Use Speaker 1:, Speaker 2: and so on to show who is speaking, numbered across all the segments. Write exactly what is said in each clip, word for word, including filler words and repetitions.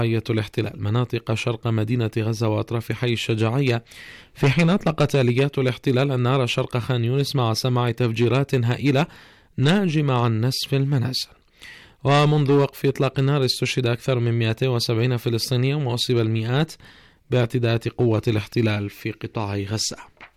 Speaker 1: الاحتلال مناطق شرق مدينة غزة وأطراف حي الشجاعية، في حين أطلقت آليات الاحتلال النار شرق خان يونس مع سماع تفجيرات هائلة ناجمة عن نسف المنازل. ومنذ وقف إطلاق النار استشهد أكثر من مئتين وسبعين فلسطينيا وأصيب المئات باعتداءات قوة الاحتلال في قطاع غزة.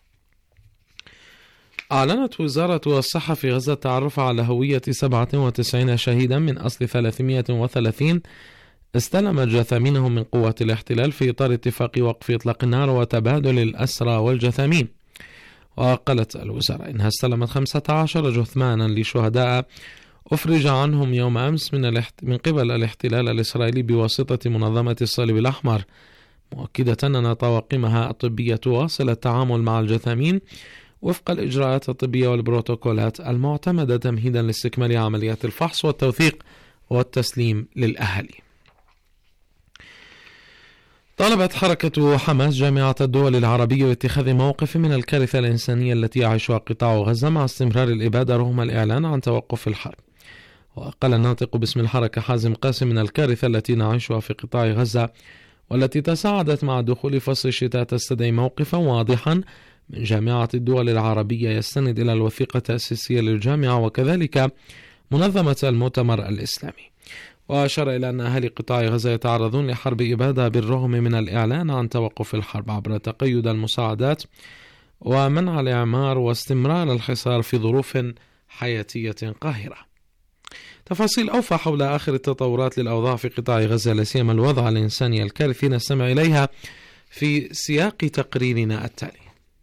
Speaker 1: أعلنت وزارة الصحة في غزة التعرف على هوية سبعة وتسعين شهيدا من أصل ثلاثمئة وثلاثين استلمت جثامينهم من قوة الاحتلال في إطار اتفاق وقف إطلاق النار وتبادل الأسرى والجثامين. وقالت الوزارة إنها استلمت خمسة عشر جثمانا لشهداء أفرج عنهم يوم أمس من, الاحت... من قبل الاحتلال الإسرائيلي بواسطة منظمة الصليب الأحمر، مؤكدة أن طواقمها الطبية تواصل التعامل مع الجثامين وفق الإجراءات الطبية والبروتوكولات المعتمدة تمهيدا لاستكمال عمليات الفحص والتوثيق والتسليم للأهالي. طالبت حركة حماس جامعة الدول العربية باتخاذ موقف من الكارثة الإنسانية التي يعيشها قطاع غزة مع استمرار الإبادة رغم الإعلان عن توقف الحرب. وقال الناطق باسم الحركة حازم قاسم من الكارثة التي نعيشها في قطاع غزة والتي تصاعدت مع دخول فصل الشتاء تستدعي موقفا واضحا من جامعة الدول العربية يستند إلى الوثيقة التأسيسية للجامعة وكذلك منظمة المؤتمر الإسلامي. وأشار إلى أن أهالي قطاع غزة يتعرضون لحرب إبادة بالرغم من الإعلان عن توقف الحرب عبر تقيد المساعدات ومنع الإعمار واستمرار الحصار في ظروف حياتية قاهرة. تفاصيل أوفى حول آخر التطورات للأوضاع في قطاع غزة لا سيما الوضع الإنساني الكارثي نستمع إليها في سياق تقريرنا التالي.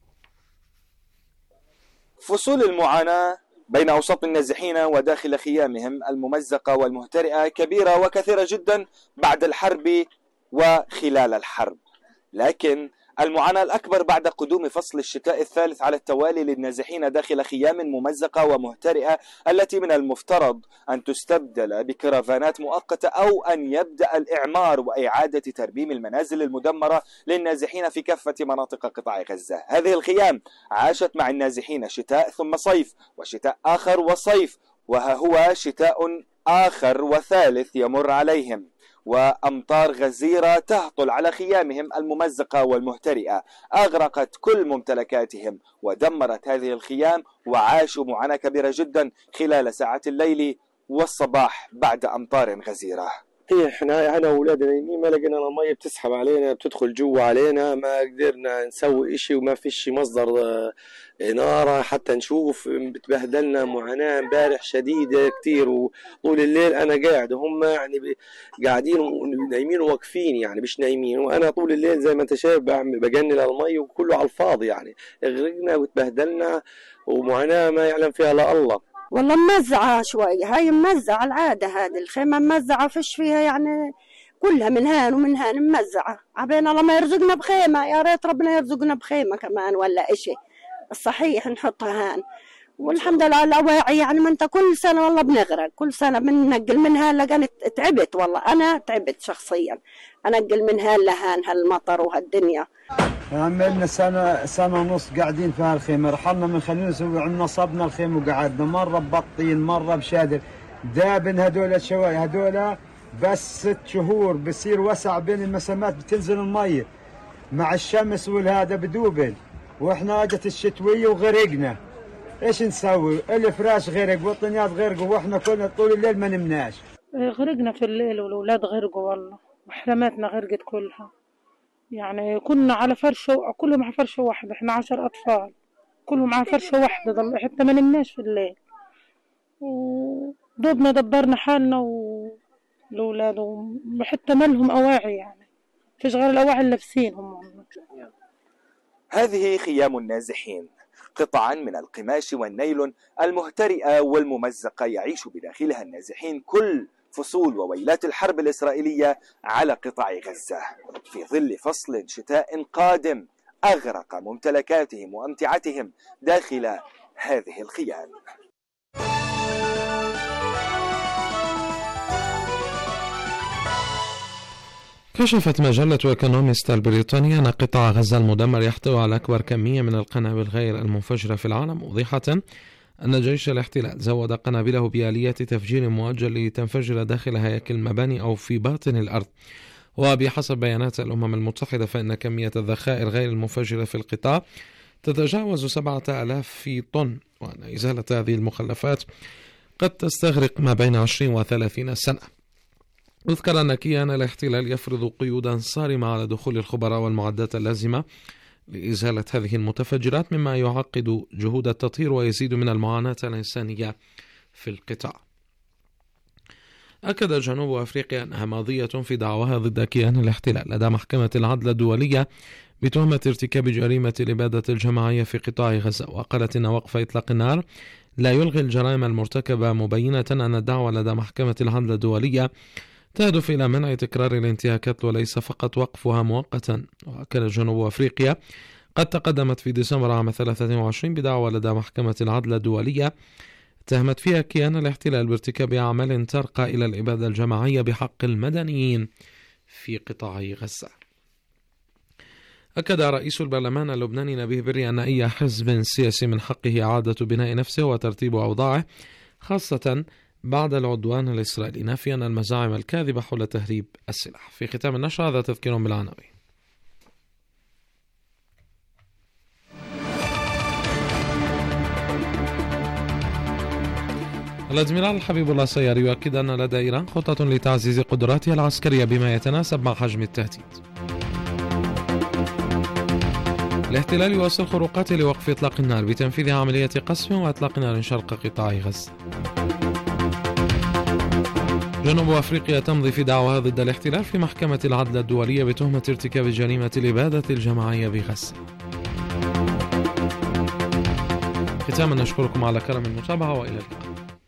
Speaker 2: فصول المعاناة بين أوساط النازحين وداخل خيامهم الممزقة والمهترئة كبيرة وكثيرة جدا بعد الحرب وخلال الحرب، لكن المعاناة الأكبر بعد قدوم فصل الشتاء الثالث على التوالي للنازحين داخل خيام ممزقة ومهترئة التي من المفترض أن تستبدل بكرفانات مؤقتة أو أن يبدأ الإعمار وإعادة ترميم المنازل المدمرة للنازحين في كافة مناطق قطاع غزة. هذه الخيام عاشت مع النازحين شتاء ثم صيف وشتاء آخر وصيف، وها هو شتاء آخر وثالث يمر عليهم، وأمطار غزيرة تهطل على خيامهم الممزقة والمهترئة أغرقت كل ممتلكاتهم ودمرت هذه الخيام، وعاشوا معاناة كبيرة جدا خلال ساعات الليل والصباح بعد أمطار غزيرة.
Speaker 3: إيه إحنا أنا وأولادنا ما لقينا المية بتسحب علينا بتدخل جوا علينا، ما قدرنا نسوي إشي وما فيش مصدر نار حتى نشوف، بتبهدلنا معاناة امبارح شديدة كتير، وطول الليل أنا قاعد وهم يعني قاعدين نايمين وواقفين يعني مش نايمين، وأنا طول الليل زي ما أنت شايف بجنن المية وكله على الفاضي يعني اغرقنا وتبهدلنا ومعاناة ما يعلم فيها لا الله.
Speaker 4: والله ممزعة شوي، هاي ممزعة العادة، هذه الخيمة ممزعة فيش فيها يعني كلها من هان ومن هان ممزعة، عبين الله ما يرزقنا بخيمة، يا ريت ربنا يرزقنا بخيمة كمان ولا إشي الصحيح نحطها هان. والحمد لله على الأواعي يعني ما أنت كل سنة والله بنغرق، كل سنة بننقل من هان لقيت تعبت، والله أنا تعبت شخصيا أنقل من هان لهان هالمطر وهالدنيا.
Speaker 5: عملنا سنة سنة ونص قاعدين في هالخيمة، رحلنا من خلينا نصبنا الخيمة وقعدنا مرة ببطين مرة بشادر دابن هدول الشوائي هدول بس ست شهور بصير وسع بين المسامات بتنزل المية مع الشمس والهذا بدوبل، واحنا اجت الشتوية وغرقنا. ايش نسوي؟ الفراش غرق والطنيات غرقوا واحنا كنا طول الليل ما نمناش.
Speaker 6: غرقنا في الليل والأولاد غرقوا والله وحرماتنا غرقت كلها، يعني كنا على فرشة كلهم على فرشة واحدة، احنا عشر أطفال كلهم على فرشة واحدة ضل حتى ما نمناش في الليل، ودودنا دبرنا حالنا والأولاد وحتى ما لهم أواعي يعني فيش غير الأواعي اللبسينهم.
Speaker 2: هذه خيام النازحين، قطعا من القماش والنيلون المهترئة والممزقة يعيش بداخلها النازحين كل فصول وويلات الحرب الإسرائيلية على قطاع غزة في ظل فصل شتاء قادم أغرق ممتلكاتهم وأمتعتهم داخل هذه الخيام.
Speaker 1: كشفت مجلة إيكونومست البريطانية أن قطاع غزة المدمر يحتوي على أكبر كمية من القنابل غير المنفجرة في العالم، موضحة أن جيش الاحتلال زود قنابله بآلية تفجير مؤجل لتنفجر داخل هياكل المباني أو في باطن الأرض. وبحسب بيانات الأمم المتحدة فإن كمية الذخائر غير المفجرة في القطاع تتجاوز سبعة آلاف طن، وأن إزالة هذه المخلفات قد تستغرق ما بين عشرين وثلاثين سنة. يذكر أن كيان الاحتلال يفرض قيودا صارمة على دخول الخبراء والمعدات اللازمة لإزالة هذه المتفجرات، مما يعقد جهود التطهير ويزيد من المعاناة الإنسانية في القطاع. أكد جنوب أفريقيا أنها ماضية في دعواها ضد كيان الاحتلال لدى محكمة العدل الدولية بتهمة ارتكاب جريمة الإبادة الجماعية في قطاع غزة، وقالت إن وقف إطلاق النار لا يلغي الجرائم المرتكبة، مبينة أن الدعوة لدى محكمة العدل الدولية تهدف إلى منع تكرار الانتهاكات وليس فقط وقفها مؤقتا. وكانت جنوب أفريقيا قد تقدمت في ديسمبر عام ثلاثة وعشرين بدعوى لدى محكمة العدل الدولية اتهمت فيها كيان الاحتلال بارتكاب أعمال ترقى إلى الإبادة الجماعية بحق المدنيين في قطاع غزة. أكد رئيس البرلمان اللبناني نبيه بري أن أي حزب سياسي من حقه إعادة بناء نفسه وترتيب أوضاعه، خاصة بعد العدوان الإسرائيلي، نافيا المزاعم الكاذبة حول تهريب السلاح. في ختام النشرة هذا تذكير بالعناوين. الأدميرال حبيب الله السياري يؤكد أن لدى إيران خطة لتعزيز قدراتها العسكرية بما يتناسب مع حجم التهديد. الاحتلال يواصل خروقاته لوقف إطلاق النار بتنفيذ عملية قصف وإطلاق نار شرق قطاع غزة. جنوب أفريقيا تمضي في دعواها ضد الاحتلال في محكمة العدل الدولية بتهمة ارتكاب جريمة الإبادة الجماعية بغزة. ختاما نشكركم على كرم المتابعة وإلى اللقاء.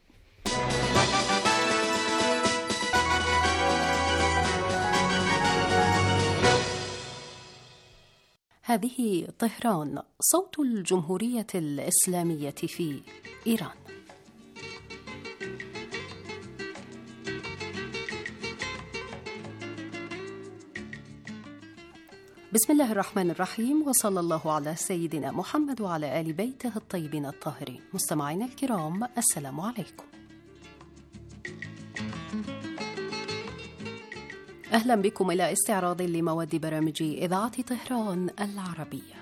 Speaker 7: هذه طهران، صوت الجمهورية الإسلامية في إيران. بسم الله الرحمن الرحيم، وصلى الله على سيدنا محمد وعلى آل بيته الطيبين الطاهرين. مستمعينا الكرام، السلام عليكم. أهلا بكم إلى استعراض لمواد برامج إذاعة طهران العربية.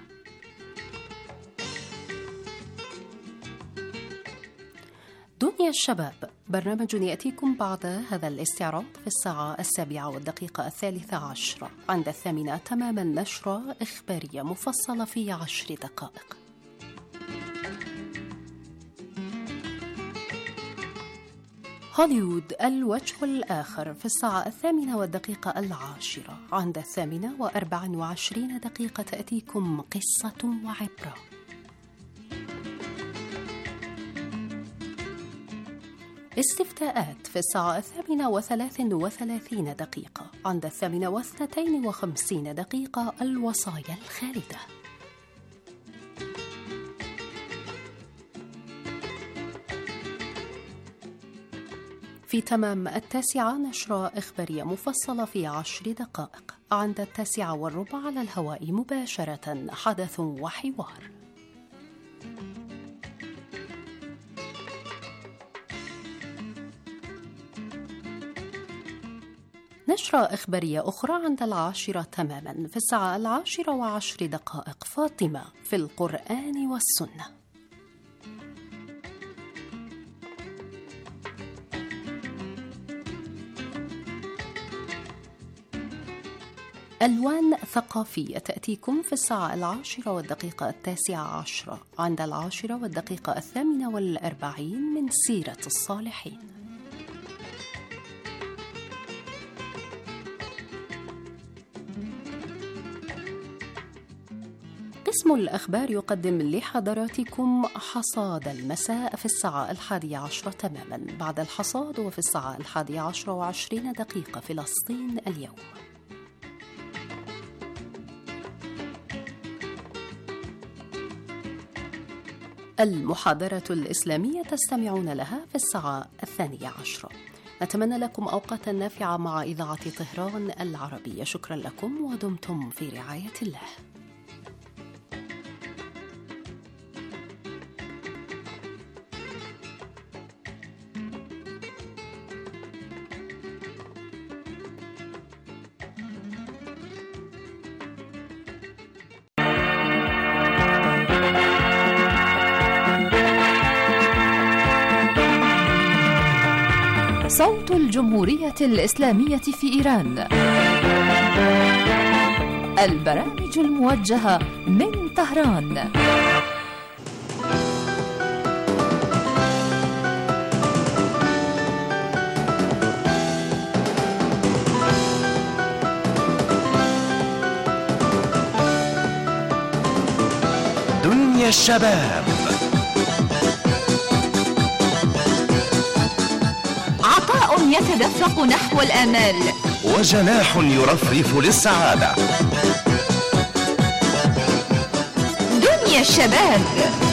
Speaker 7: دنيا الشباب، برنامج يأتيكم بعد هذا الاستعراض في الساعة السابعة والدقيقة الثالثة عشرة. عند الثامنة تماما نشرة إخبارية مفصلة في عشر دقائق. هوليوود، الوجه الآخر في الساعة الثامنة والدقيقة العاشرة. عند الثامنة وأربع وعشرين دقيقة تأتيكم قصة وعبرة. استفتاءات في الساعة الثامنة وثلاث وثلاثين دقيقة. عند الثامنة واثنتين وخمسين دقيقة الوصايا الخالدة. في تمام التاسعة نشرة إخبارية مفصلة في عشر دقائق. عند التاسعة والربع على الهواء مباشرة حدث وحوار. نشرة إخبارية أخرى عند العاشرة تماما في الساعة العاشرة وعشر دقائق. فاطمة في القرآن والسنة. ألوان ثقافية تأتيكم في الساعة العاشرة والدقيقة التاسعة عشرة. عند العاشرة والدقيقة الثامنة والأربعين من سيرة الصالحين. قسم الأخبار يقدم لحضراتكم حصاد المساء في الساعة الحادية عشرة تماما. بعد الحصاد وفي الساعة الحادية عشرة وعشرين دقيقة فلسطين اليوم. المحاضرة الإسلامية تستمعون لها في الساعة الثانية عشرة. نتمنى لكم أوقاتا نافعة مع إذاعة طهران العربية. شكرا لكم ودمتم في رعاية الله.
Speaker 8: صوت الجمهورية الإسلامية في إيران. البرامج الموجهة من طهران.
Speaker 9: دنيا الشباب.
Speaker 8: عطاء يتدفق نحو الآمال،
Speaker 9: وجناح يرفرف للسعادة.
Speaker 8: دنيا الشباب.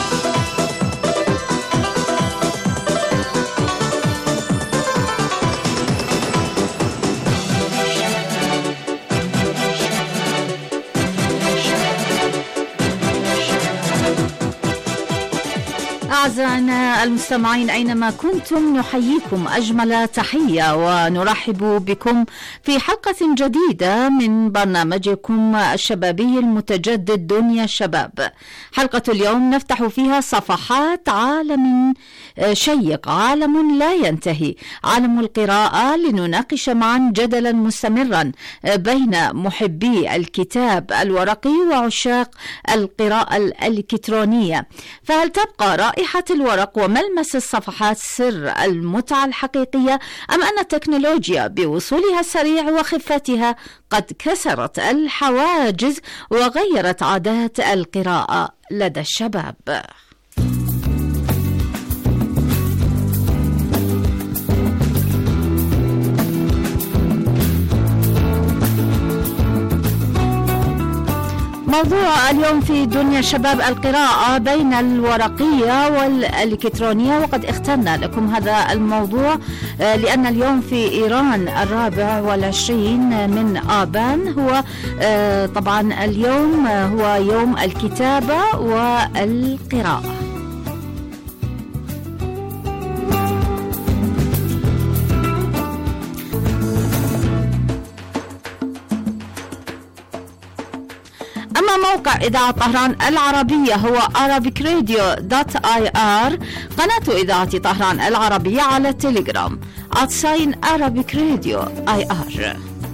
Speaker 8: أعزائنا المستمعين أينما كنتم، نحييكم أجمل تحية ونرحب بكم في حلقة جديدة من برنامجكم الشبابي المتجدد دنيا الشباب. حلقة اليوم نفتح فيها صفحات عالم شيق، عالم لا ينتهي، عالم القراءة، لنناقش معا جدلا مستمرا بين محبي الكتاب الورقي وعشاق القراءة الإلكترونية. فهل تبقى رائحة الورق وملمس الصفحات سر المتعة الحقيقية، أم أن التكنولوجيا بوصولها السريع وخفتها قد كسرت الحواجز وغيرت عادات القراءة لدى الشباب؟ موضوع اليوم في دنيا الشباب القراءة بين الورقية والإلكترونية، وقد اخترنا لكم هذا الموضوع لأن اليوم في إيران الرابع والعشرين من آبان هو طبعا اليوم هو يوم الكتابة والقراءة. أما موقع إذاعة طهران العربية هو arabic radio dot i r. قناة إذاعة طهران العربية على التليجرام at sign arabic radio i r.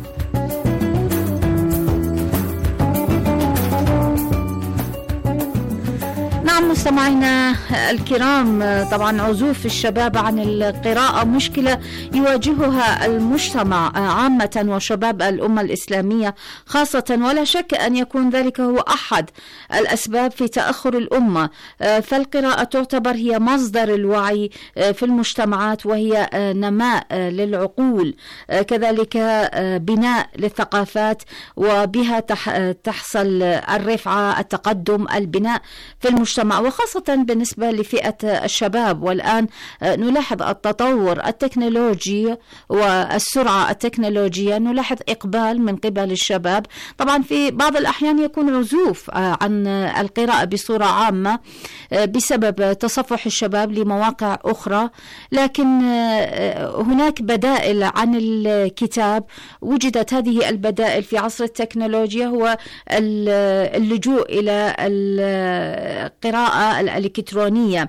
Speaker 8: نعم مستمعينا الكرام، طبعا عزوف الشباب عن القراءة مشكلة يواجهها المجتمع عامة وشباب الأمة الإسلامية خاصة، ولا شك أن يكون ذلك هو أحد الأسباب في تأخر الأمة. فالقراءة تعتبر هي مصدر الوعي في المجتمعات، وهي نماء للعقول، كذلك بناء للثقافات، وبها تحصل الرفعة، التقدم، البناء في المجتمع، وخاصة بالنسبة لفئة الشباب. والآن نلاحظ التطور التكنولوجي والسرعة التكنولوجية، نلاحظ إقبال من قبل الشباب. طبعا في بعض الأحيان يكون عزوف عن القراءة بصورة عامة بسبب تصفح الشباب لمواقع أخرى، لكن هناك بدائل عن الكتاب. وجدت هذه البدائل في عصر التكنولوجيا، هو اللجوء إلى القراءة الإلكترونية.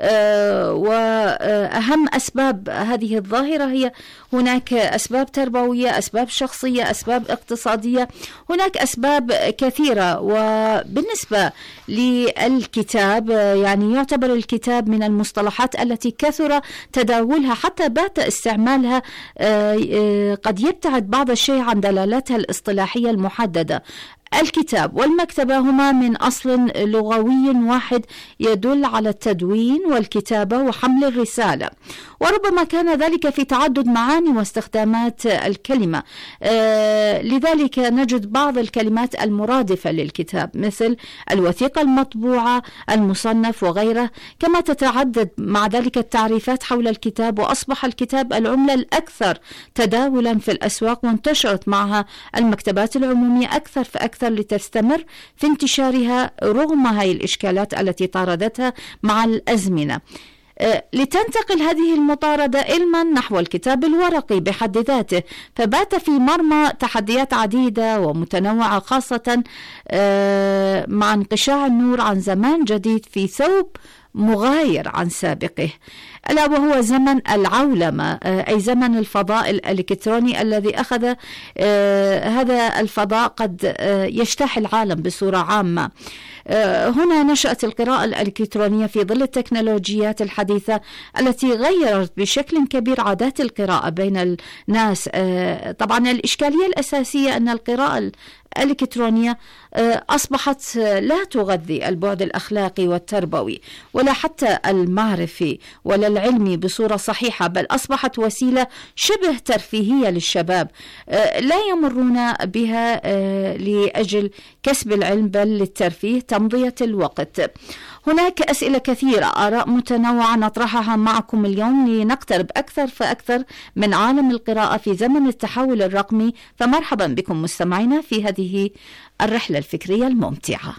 Speaker 8: وأهم أسباب هذه الظاهرة هي هناك أسباب تربوية، أسباب شخصية، أسباب اقتصادية، هناك أسباب كثيرة. وبالنسبة للكتاب، يعني يعتبر الكتاب من المصطلحات التي كثر تداولها حتى بات استعمالها قد يبتعد بعض الشيء عن دلالتها الاصطلاحية المحددة. الكتاب والمكتبة هما من أصل لغوي واحد يدل على التدوين والكتابة وحمل الرسالة، وربما كان ذلك في تعدد معاني واستخدامات الكلمة. آه لذلك نجد بعض الكلمات المرادفة للكتاب مثل الوثيقة المطبوعة، المصنف وغيره، كما تتعدد مع ذلك التعريفات حول الكتاب، وأصبح الكتاب العملة الأكثر تداولا في الأسواق، وانتشرت معها المكتبات العمومية أكثر فأكثر لتستمر في انتشارها رغم هذه الإشكالات التي طاردتها مع الأزمنة. لتنتقل هذه المطاردة علما نحو الكتاب الورقي بحد ذاته، فبات في مرمى تحديات عديدة ومتنوعة، خاصة مع انقشاع النور عن زمان جديد في ثوب مغاير عن سابقه. ألا وهو زمن العولمة، أي زمن الفضاء الإلكتروني الذي أخذ هذا الفضاء قد يجتاح العالم بصورة عامة. هنا نشأت القراءة الإلكترونية في ظل التكنولوجيات الحديثة التي غيرت بشكل كبير عادات القراءة بين الناس. طبعا الإشكالية الأساسية أن القراءة الإلكترونية أصبحت لا تغذي البعد الأخلاقي والتربوي ولا حتى المعرفي ولا العلمي بصورة صحيحة، بل أصبحت وسيلة شبه ترفيهية للشباب لا يمرون بها لأجل كسب العلم بل للترفيه، تمضية الوقت. هناك أسئلة كثيرة، آراء متنوعة نطرحها معكم اليوم لنقترب أكثر فأكثر من عالم القراءة في زمن التحول الرقمي. فمرحبا بكم مستمعينا في هذه الرحلة الفكرية الممتعة.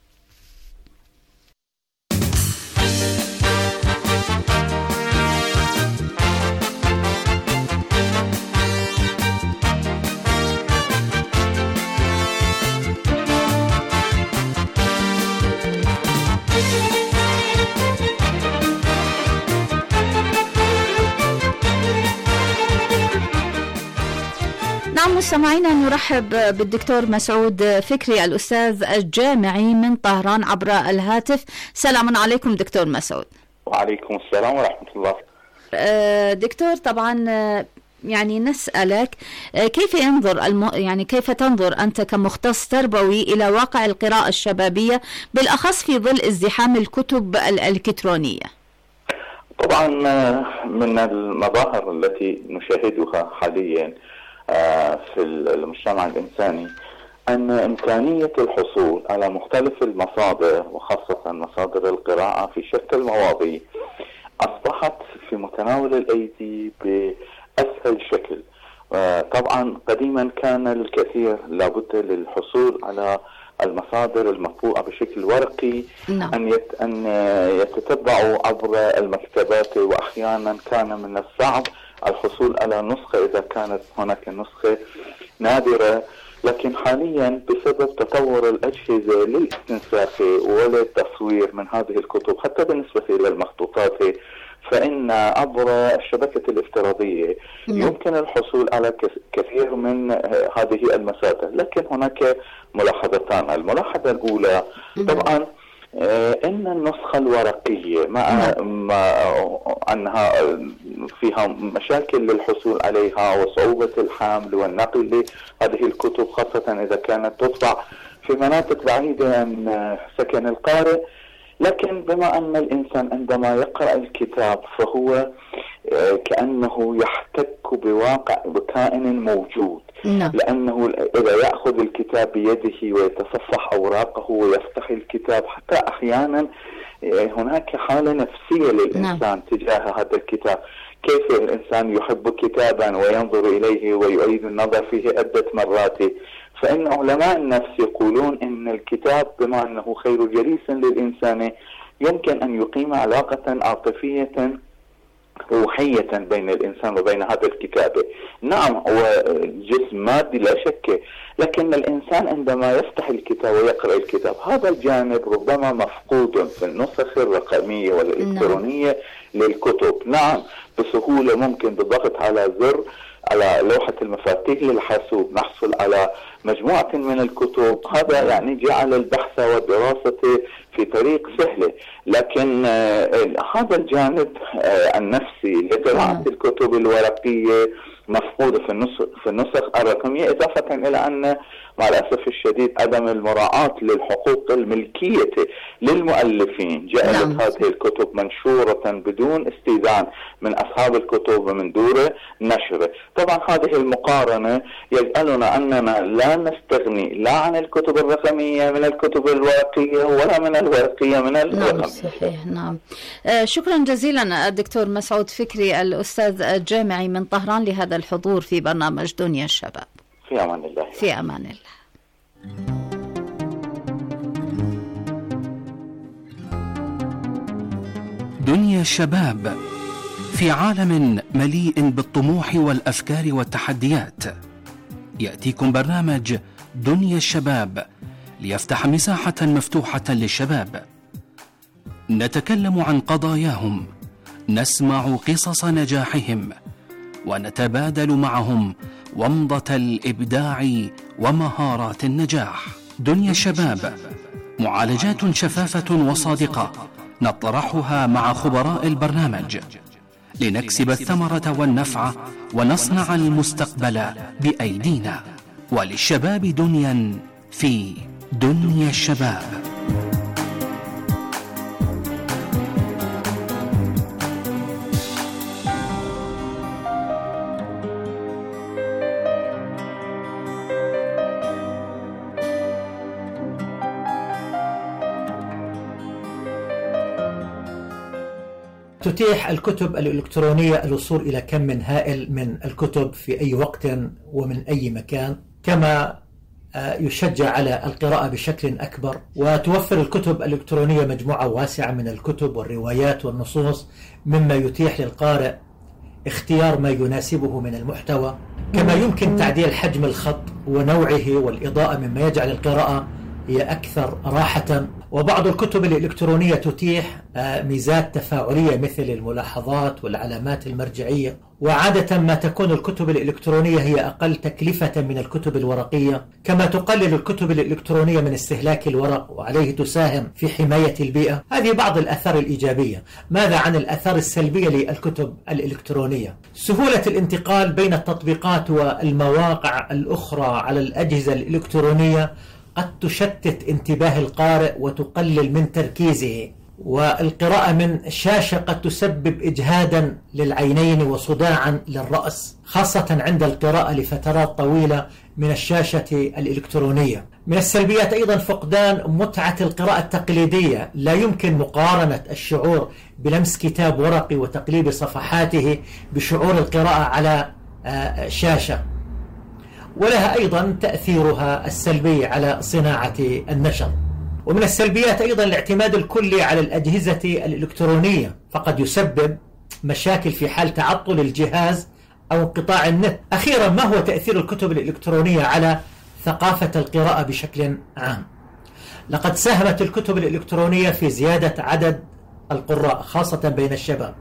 Speaker 8: نعم مستمعينا، نرحب بالدكتور مسعود فكري الأستاذ الجامعي من طهران عبر الهاتف. سلام عليكم دكتور مسعود.
Speaker 10: وعليكم السلام ورحمة الله.
Speaker 8: دكتور، طبعا يعني نسألك كيف ينظر الم... يعني كيف تنظر أنت كمختص تربوي إلى واقع القراءة الشبابية بالأخص في ظل ازدحام الكتب الإلكترونية؟
Speaker 10: طبعا من المظاهر التي نشاهدها حاليا في المجتمع الإنساني أن إمكانية الحصول على مختلف المصادر وخاصة مصادر القراءة في شتى المواضيع أصبحت في متناول الأيدي بأسهل شكل. طبعا قديما كان الكثير لابد للحصول على المصادر المطبوعة بشكل ورقي no. أن يت... أن يتتبعوا عبر المكتبات، وأحيانا كان من الصعب الحصول على نسخة إذا كانت هناك نسخة نادرة. لكن حاليا بسبب تطور الأجهزة للاستنساخ وللتصوير من هذه الكتب حتى بالنسبة إلى المخطوطات، فإن عبر الشبكة الافتراضية يمكن الحصول على كثير من هذه المصادر. لكن هناك ملاحظتان. الملاحظة الأولى طبعا إن النسخة الورقية مع أنها فيها مشاكل للحصول عليها وصعوبة الحمل والنقل لهذه الكتب، خاصة إذا كانت تطبع في مناطق بعيدة عن سكن القارئ. لكن بما أن الإنسان عندما يقرأ الكتاب فهو كأنه يحتك بواقع بكائن موجود، لأنه إذا يأخذ الكتاب بيده ويتصفح أوراقه ويفتح الكتاب، حتى أحيانا هناك حالة نفسية للإنسان تجاه هذا الكتاب. كيف الإنسان يحب كتابا وينظر إليه ويعيد النظر فيه عدة مرات. فإن علماء النفس يقولون إن الكتاب بما أنه خير جليس للإنسان يمكن أن يقيم علاقة عاطفية روحية بين الإنسان وبين هذا الكتاب. نعم هو جسم مادي لا شك، لكن الإنسان عندما يفتح الكتاب ويقرأ الكتاب هذا الجانب ربما مفقود في النسخ الرقمية والإلكترونية للكتب. نعم بسهولة ممكن بالضغط على زر على لوحة المفاتيح للحاسوب نحصل على مجموعة من الكتب. هذا يعني جعل البحث والدراسة في طريق سهلة. لكن آه هذا الجانب آه النفسي لقراءة الكتب الورقية مفقودة في النسخ في النسخ الرقمية، إضافة إلى أن مع الأسف الشديد عدم المراعاة للحقوق الملكية للمؤلفين جعلت نعم. هذه الكتب منشورة بدون استئذان من أصحاب الكتب ومن دور نشره. طبعا هذه المقارنة يجعلنا أننا لا نستغني لا عن الكتب الرقمية من الكتب الورقية ولا من الورقية من الرقمية.
Speaker 8: نعم صحيح. نعم آه شكرا جزيلا الدكتور مسعود فكري الأستاذ الجامعي من طهران لهذا الحضور في برنامج دنيا الشباب.
Speaker 10: في أمان الله.
Speaker 8: في أمان الله.
Speaker 11: دنيا الشباب في عالم مليء بالطموح والأفكار والتحديات، يأتيكم برنامج دنيا الشباب ليفتح مساحة مفتوحة للشباب. نتكلم عن قضاياهم، نسمع قصص نجاحهم ونتبادل معهم ومضة الإبداع ومهارات النجاح. دنيا الشباب، معالجات شفافة وصادقة نطرحها مع خبراء البرنامج لنكسب الثمرة والنفع ونصنع المستقبل بأيدينا. وللشباب دنيا في دنيا الشباب.
Speaker 12: تتيح الكتب الإلكترونية الوصول إلى كم من هائل من الكتب في أي وقت ومن أي مكان، كما يشجع على القراءة بشكل أكبر، وتوفر الكتب الإلكترونية مجموعة واسعة من الكتب والروايات والنصوص، مما يتيح للقارئ اختيار ما يناسبه من المحتوى، كما يمكن تعديل حجم الخط ونوعه والإضاءة مما يجعل القراءة هي أكثر راحة. وبعض الكتب الإلكترونية تتيح ميزات تفاعلية مثل الملاحظات والعلامات المرجعية، وعادة ما تكون الكتب الإلكترونية هي أقل تكلفة من الكتب الورقية، كما تقلل الكتب الإلكترونية من استهلاك الورق وعليه تساهم في حماية البيئة. هذه بعض الآثار الإيجابية. ماذا عن الآثار السلبية للكتب الإلكترونية؟ سهولة الانتقال بين التطبيقات والمواقع الأخرى على الأجهزة الإلكترونية قد تشتت انتباه القارئ وتقلل من تركيزه، والقراءة من شاشة قد تسبب إجهادا للعينين وصداعا للرأس، خاصة عند القراءة لفترات طويلة من الشاشة الإلكترونية. من السلبيات أيضا فقدان متعة القراءة التقليدية. لا يمكن مقارنة الشعور بلمس كتاب ورقي وتقليب صفحاته بشعور القراءة على شاشة، ولها أيضا تأثيرها السلبي على صناعة النشر. ومن السلبيات أيضا الاعتماد الكلي على الأجهزة الإلكترونية، فقد يسبب مشاكل في حال تعطل الجهاز أو انقطاع النت. أخيرا، ما هو تأثير الكتب الإلكترونية على ثقافة القراءة بشكل عام؟ لقد ساهمت الكتب الإلكترونية في زيادة عدد القراء خاصة بين الشباب،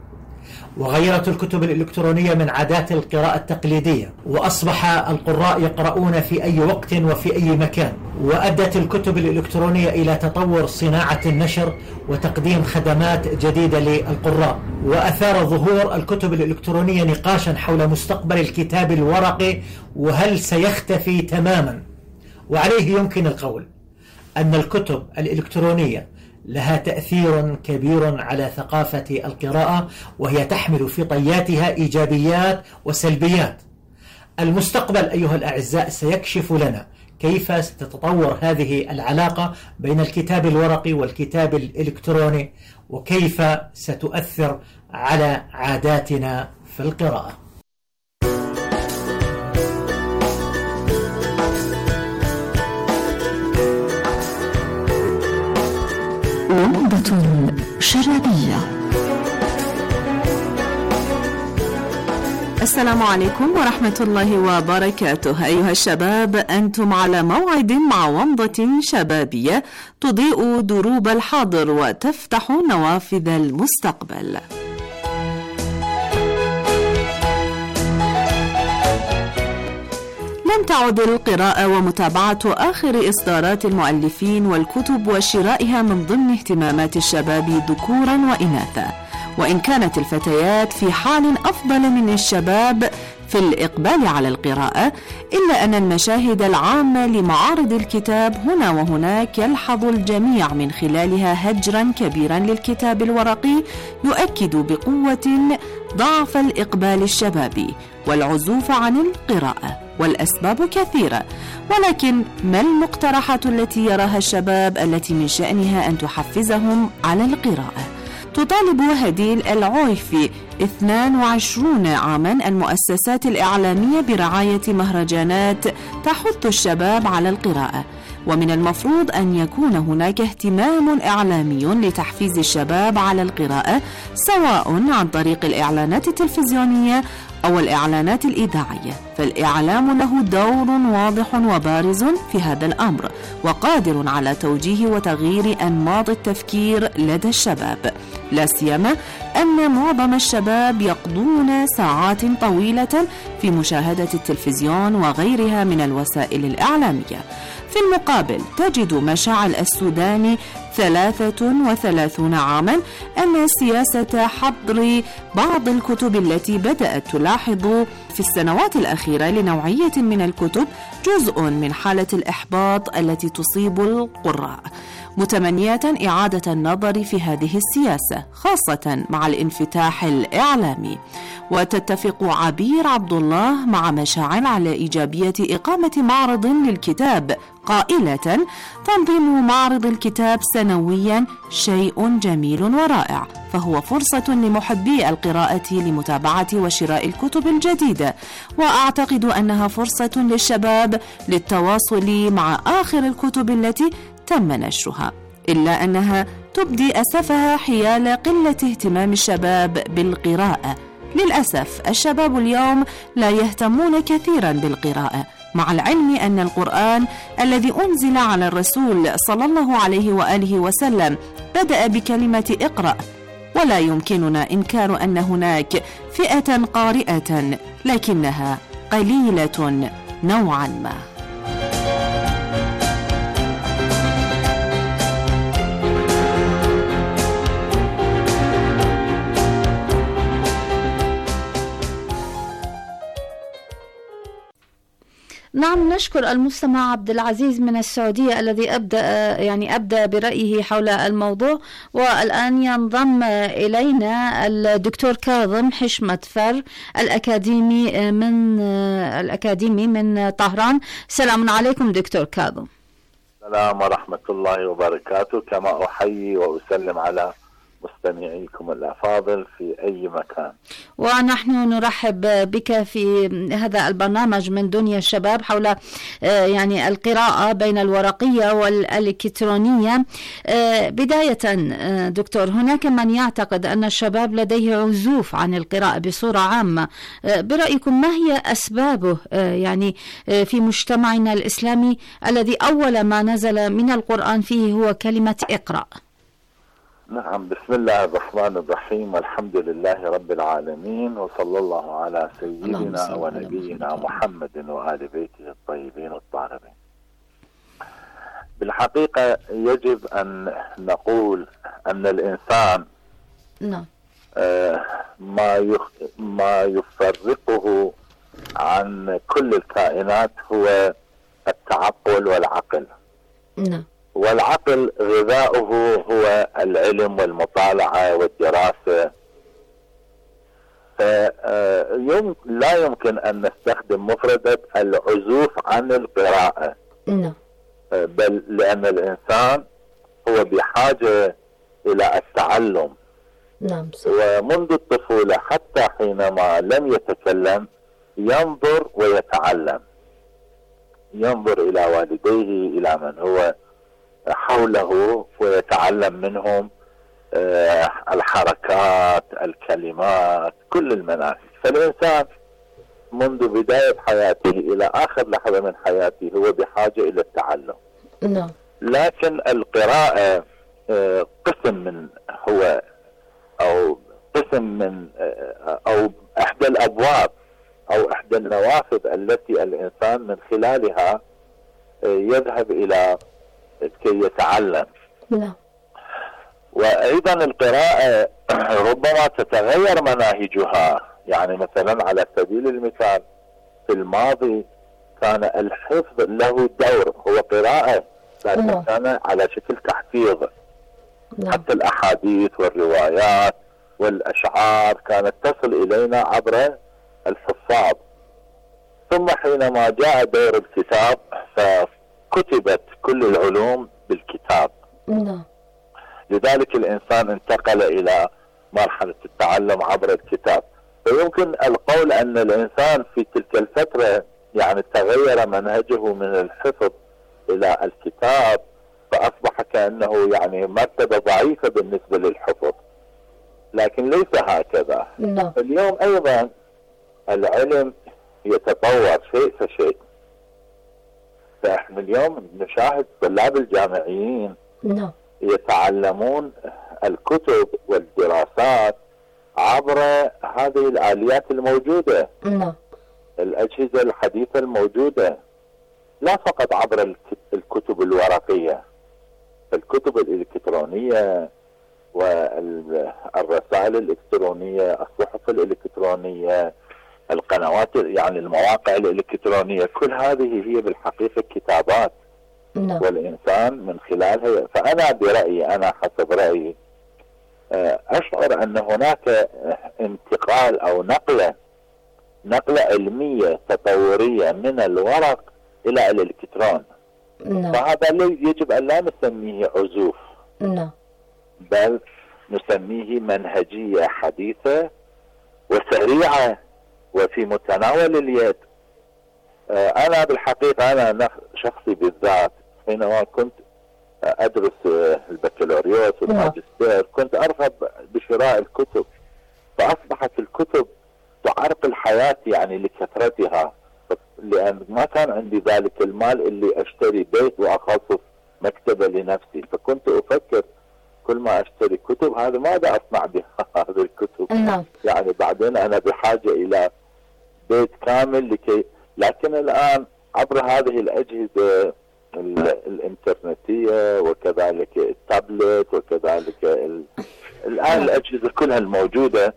Speaker 12: وغيرت الكتب الإلكترونية من عادات القراءة التقليدية، وأصبح القراء يقرؤون في أي وقت وفي أي مكان. وأدت الكتب الإلكترونية إلى تطور صناعة النشر وتقديم خدمات جديدة للقراء، وأثار ظهور الكتب الإلكترونية نقاشا حول مستقبل الكتاب الورقي وهل سيختفي تماما. وعليه يمكن القول أن الكتب الإلكترونية لها تأثير كبير على ثقافة القراءة، وهي تحمل في طياتها إيجابيات وسلبيات. المستقبل أيها الأعزاء سيكشف لنا كيف ستتطور هذه العلاقة بين الكتاب الورقي والكتاب الإلكتروني، وكيف ستؤثر على عاداتنا في القراءة.
Speaker 13: ومضة شبابية. السلام عليكم ورحمة الله وبركاته. أيها الشباب، أنتم على موعد مع ومضة شبابية تضيء دروب الحاضر وتفتح نوافذ المستقبل. لم تعد القراءة ومتابعة آخر إصدارات المؤلفين والكتب وشرائها من ضمن اهتمامات الشباب ذكورا وإناثا، وإن كانت الفتيات في حال أفضل من الشباب في الإقبال على القراءة، إلا أن المشاهد العامة لمعارض الكتاب هنا وهناك يلحظ الجميع من خلالها هجرا كبيرا للكتاب الورقي يؤكد بقوة ضعف الإقبال الشبابي والعزوف عن القراءة. والأسباب كثيرة، ولكن ما المقترحات التي يراها الشباب التي من شأنها أن تحفزهم على القراءة؟ تطالب هديل العويفي اثنين وعشرين عاما المؤسسات الإعلامية برعاية مهرجانات تحث الشباب على القراءة، ومن المفروض أن يكون هناك اهتمام إعلامي لتحفيز الشباب على القراءة، سواء عن طريق الإعلانات التلفزيونية أو الإعلانات الإذاعية، فالإعلام له دور واضح وبارز في هذا الأمر، وقادر على توجيه وتغيير أنماط التفكير لدى الشباب، لا سيما أن معظم الشباب يقضون ساعات طويلة في مشاهدة التلفزيون وغيرها من الوسائل الإعلامية. في المقابل تجد مشاعل السوداني ثلاثة وثلاثون عاما أن سياسة حظر بعض الكتب التي بدأت تلاحظ في السنوات الأخيرة لنوعية من الكتب جزء من حالة الإحباط التي تصيب القراء، متمنية إعادة النظر في هذه السياسة خاصة مع الانفتاح الإعلامي. وتتفق عبير عبد الله مع مشاعل على إيجابية إقامة معرض للكتاب، قائلة: تنظيم معرض الكتاب سنويا شيء جميل ورائع، فهو فرصة لمحبي القراءة لمتابعة وشراء الكتب الجديدة، وأعتقد أنها فرصة للشباب للتواصل مع آخر الكتب التي تم نشرها، إلا أنها تبدي أسفها حيال قلة اهتمام الشباب بالقراءة. للأسف الشباب اليوم لا يهتمون كثيرا بالقراءة، مع العلم أن القرآن الذي أنزل على الرسول صلى الله عليه وآله وسلم بدأ بكلمة اقرأ، ولا يمكننا إنكار أن هناك فئة قارئة لكنها قليلة نوعا ما.
Speaker 8: نعم، نشكر المستمع عبد العزيز من السعودية الذي أبدأ يعني أبدأ برأيه حول الموضوع. والآن ينضم إلينا الدكتور كاظم حشمت فر الأكاديمي من الأكاديمي من طهران. السلام عليكم دكتور كاظم.
Speaker 14: السلام ورحمة الله وبركاته. كما أحيي وأسلم على مستمعيكم الأفاضل في أي مكان،
Speaker 8: ونحن نرحب بك في هذا البرنامج من دنيا الشباب حول يعني القراءة بين الورقية والإلكترونية. بداية دكتور، هناك من يعتقد أن الشباب لديه عزوف عن القراءة بصورة عامة، برأيكم ما هي أسبابه يعني في مجتمعنا الإسلامي الذي أول ما نزل من القرآن فيه هو كلمة اقرأ؟
Speaker 14: نعم، بسم الله الرحمن الرحيم، والحمد لله رب العالمين، وصلى الله على سيدنا ونبينا محمد وآل بيته الطيبين الطاهرين. بالحقيقة يجب أن نقول أن الإنسان
Speaker 8: نعم
Speaker 14: آه ما ما يفرقه عن كل الكائنات هو التعقل والعقل.
Speaker 8: نعم.
Speaker 14: والعقل غذاؤه هو العلم والمطالعة والدراسة. لا يمكن أن نستخدم مفردة العزوف عن القراءة، بل لأن الإنسان هو بحاجة إلى التعلم.
Speaker 8: نعم.
Speaker 14: ومنذ الطفولة حتى حينما لم يتكلم ينظر ويتعلم، ينظر إلى والديه، إلى من هو حوله، ويتعلم منهم الحركات، الكلمات، كل المناسك. فالإنسان منذ بداية حياته إلى آخر لحظة من حياته هو بحاجة إلى التعلم.
Speaker 8: نعم.
Speaker 14: لكن القراءة قسم من هو أو قسم من أو إحدى الأبواب أو إحدى النوافذ التي الإنسان من خلالها يذهب إلى كي يتعلم.
Speaker 8: نعم.
Speaker 14: وأيضا القراءة ربما تتغير مناهجها، يعني مثلا على سبيل المثال في الماضي كان الحفظ له دور، هو قراءة لكن كان على شكل تحفيظ.
Speaker 8: نعم.
Speaker 14: حتى الأحاديث والروايات والأشعار كانت تصل إلينا عبر الحفاظ. ثم حينما جاء دور الكتاب فكتبت كل العلوم بالكتاب.
Speaker 8: نعم.
Speaker 14: لذلك الإنسان انتقل إلى مرحلة التعلم عبر الكتاب. فيمكن القول أن الإنسان في تلك الفترة يعني تغير منهجه من الحفظ إلى الكتاب، فأصبح كأنه يعني مرتبة ضعيفة بالنسبة للحفظ، لكن ليس هكذا.
Speaker 8: نعم.
Speaker 14: اليوم أيضا العلم يتطور شيء فشيء. فاحنا اليوم نشاهد طلاب الجامعيين
Speaker 8: نعم
Speaker 14: يتعلمون الكتب والدراسات عبر هذه الآليات الموجودة،
Speaker 8: نعم
Speaker 14: الأجهزة الحديثة الموجودة، لا فقط عبر الكتب الورقية، الكتب الإلكترونية والرسائل الإلكترونية، الصحف الإلكترونية، القنوات يعني المواقع الإلكترونية، كل هذه هي بالحقيقة كتابات.
Speaker 8: نعم.
Speaker 14: والإنسان من خلالها، فأنا برأيي أنا حسب رأيي أشعر أن هناك انتقال أو نقلة نقلة علمية تطورية من الورق إلى الإلكترون.
Speaker 8: نعم.
Speaker 14: فهذا يجب أن لا نسميه عزوف،
Speaker 8: نعم
Speaker 14: بل نسميه منهجية حديثة وسريعة وفي متناول اليد. أنا بالحقيقة أنا شخصي بالذات حينما كنت أدرس البكالوريوس والماجستير كنت أرغب بشراء الكتب، فأصبحت الكتب تعرقل حياتي يعني لكثرتها، لأن ما كان عندي ذلك المال اللي أشتري بيت وأخصص مكتبة لنفسي. فكنت أفكر كل ما أشتري كتب هذا ماذا أصنع بها هذه الكتب؟
Speaker 8: نعم.
Speaker 14: يعني بعدين أنا بحاجة إلى بيت كامل لكي، لكن الآن عبر هذه الأجهزة الإنترنتية وكذلك التابلت وكذلك ال... الآن الأجهزة كلها الموجودة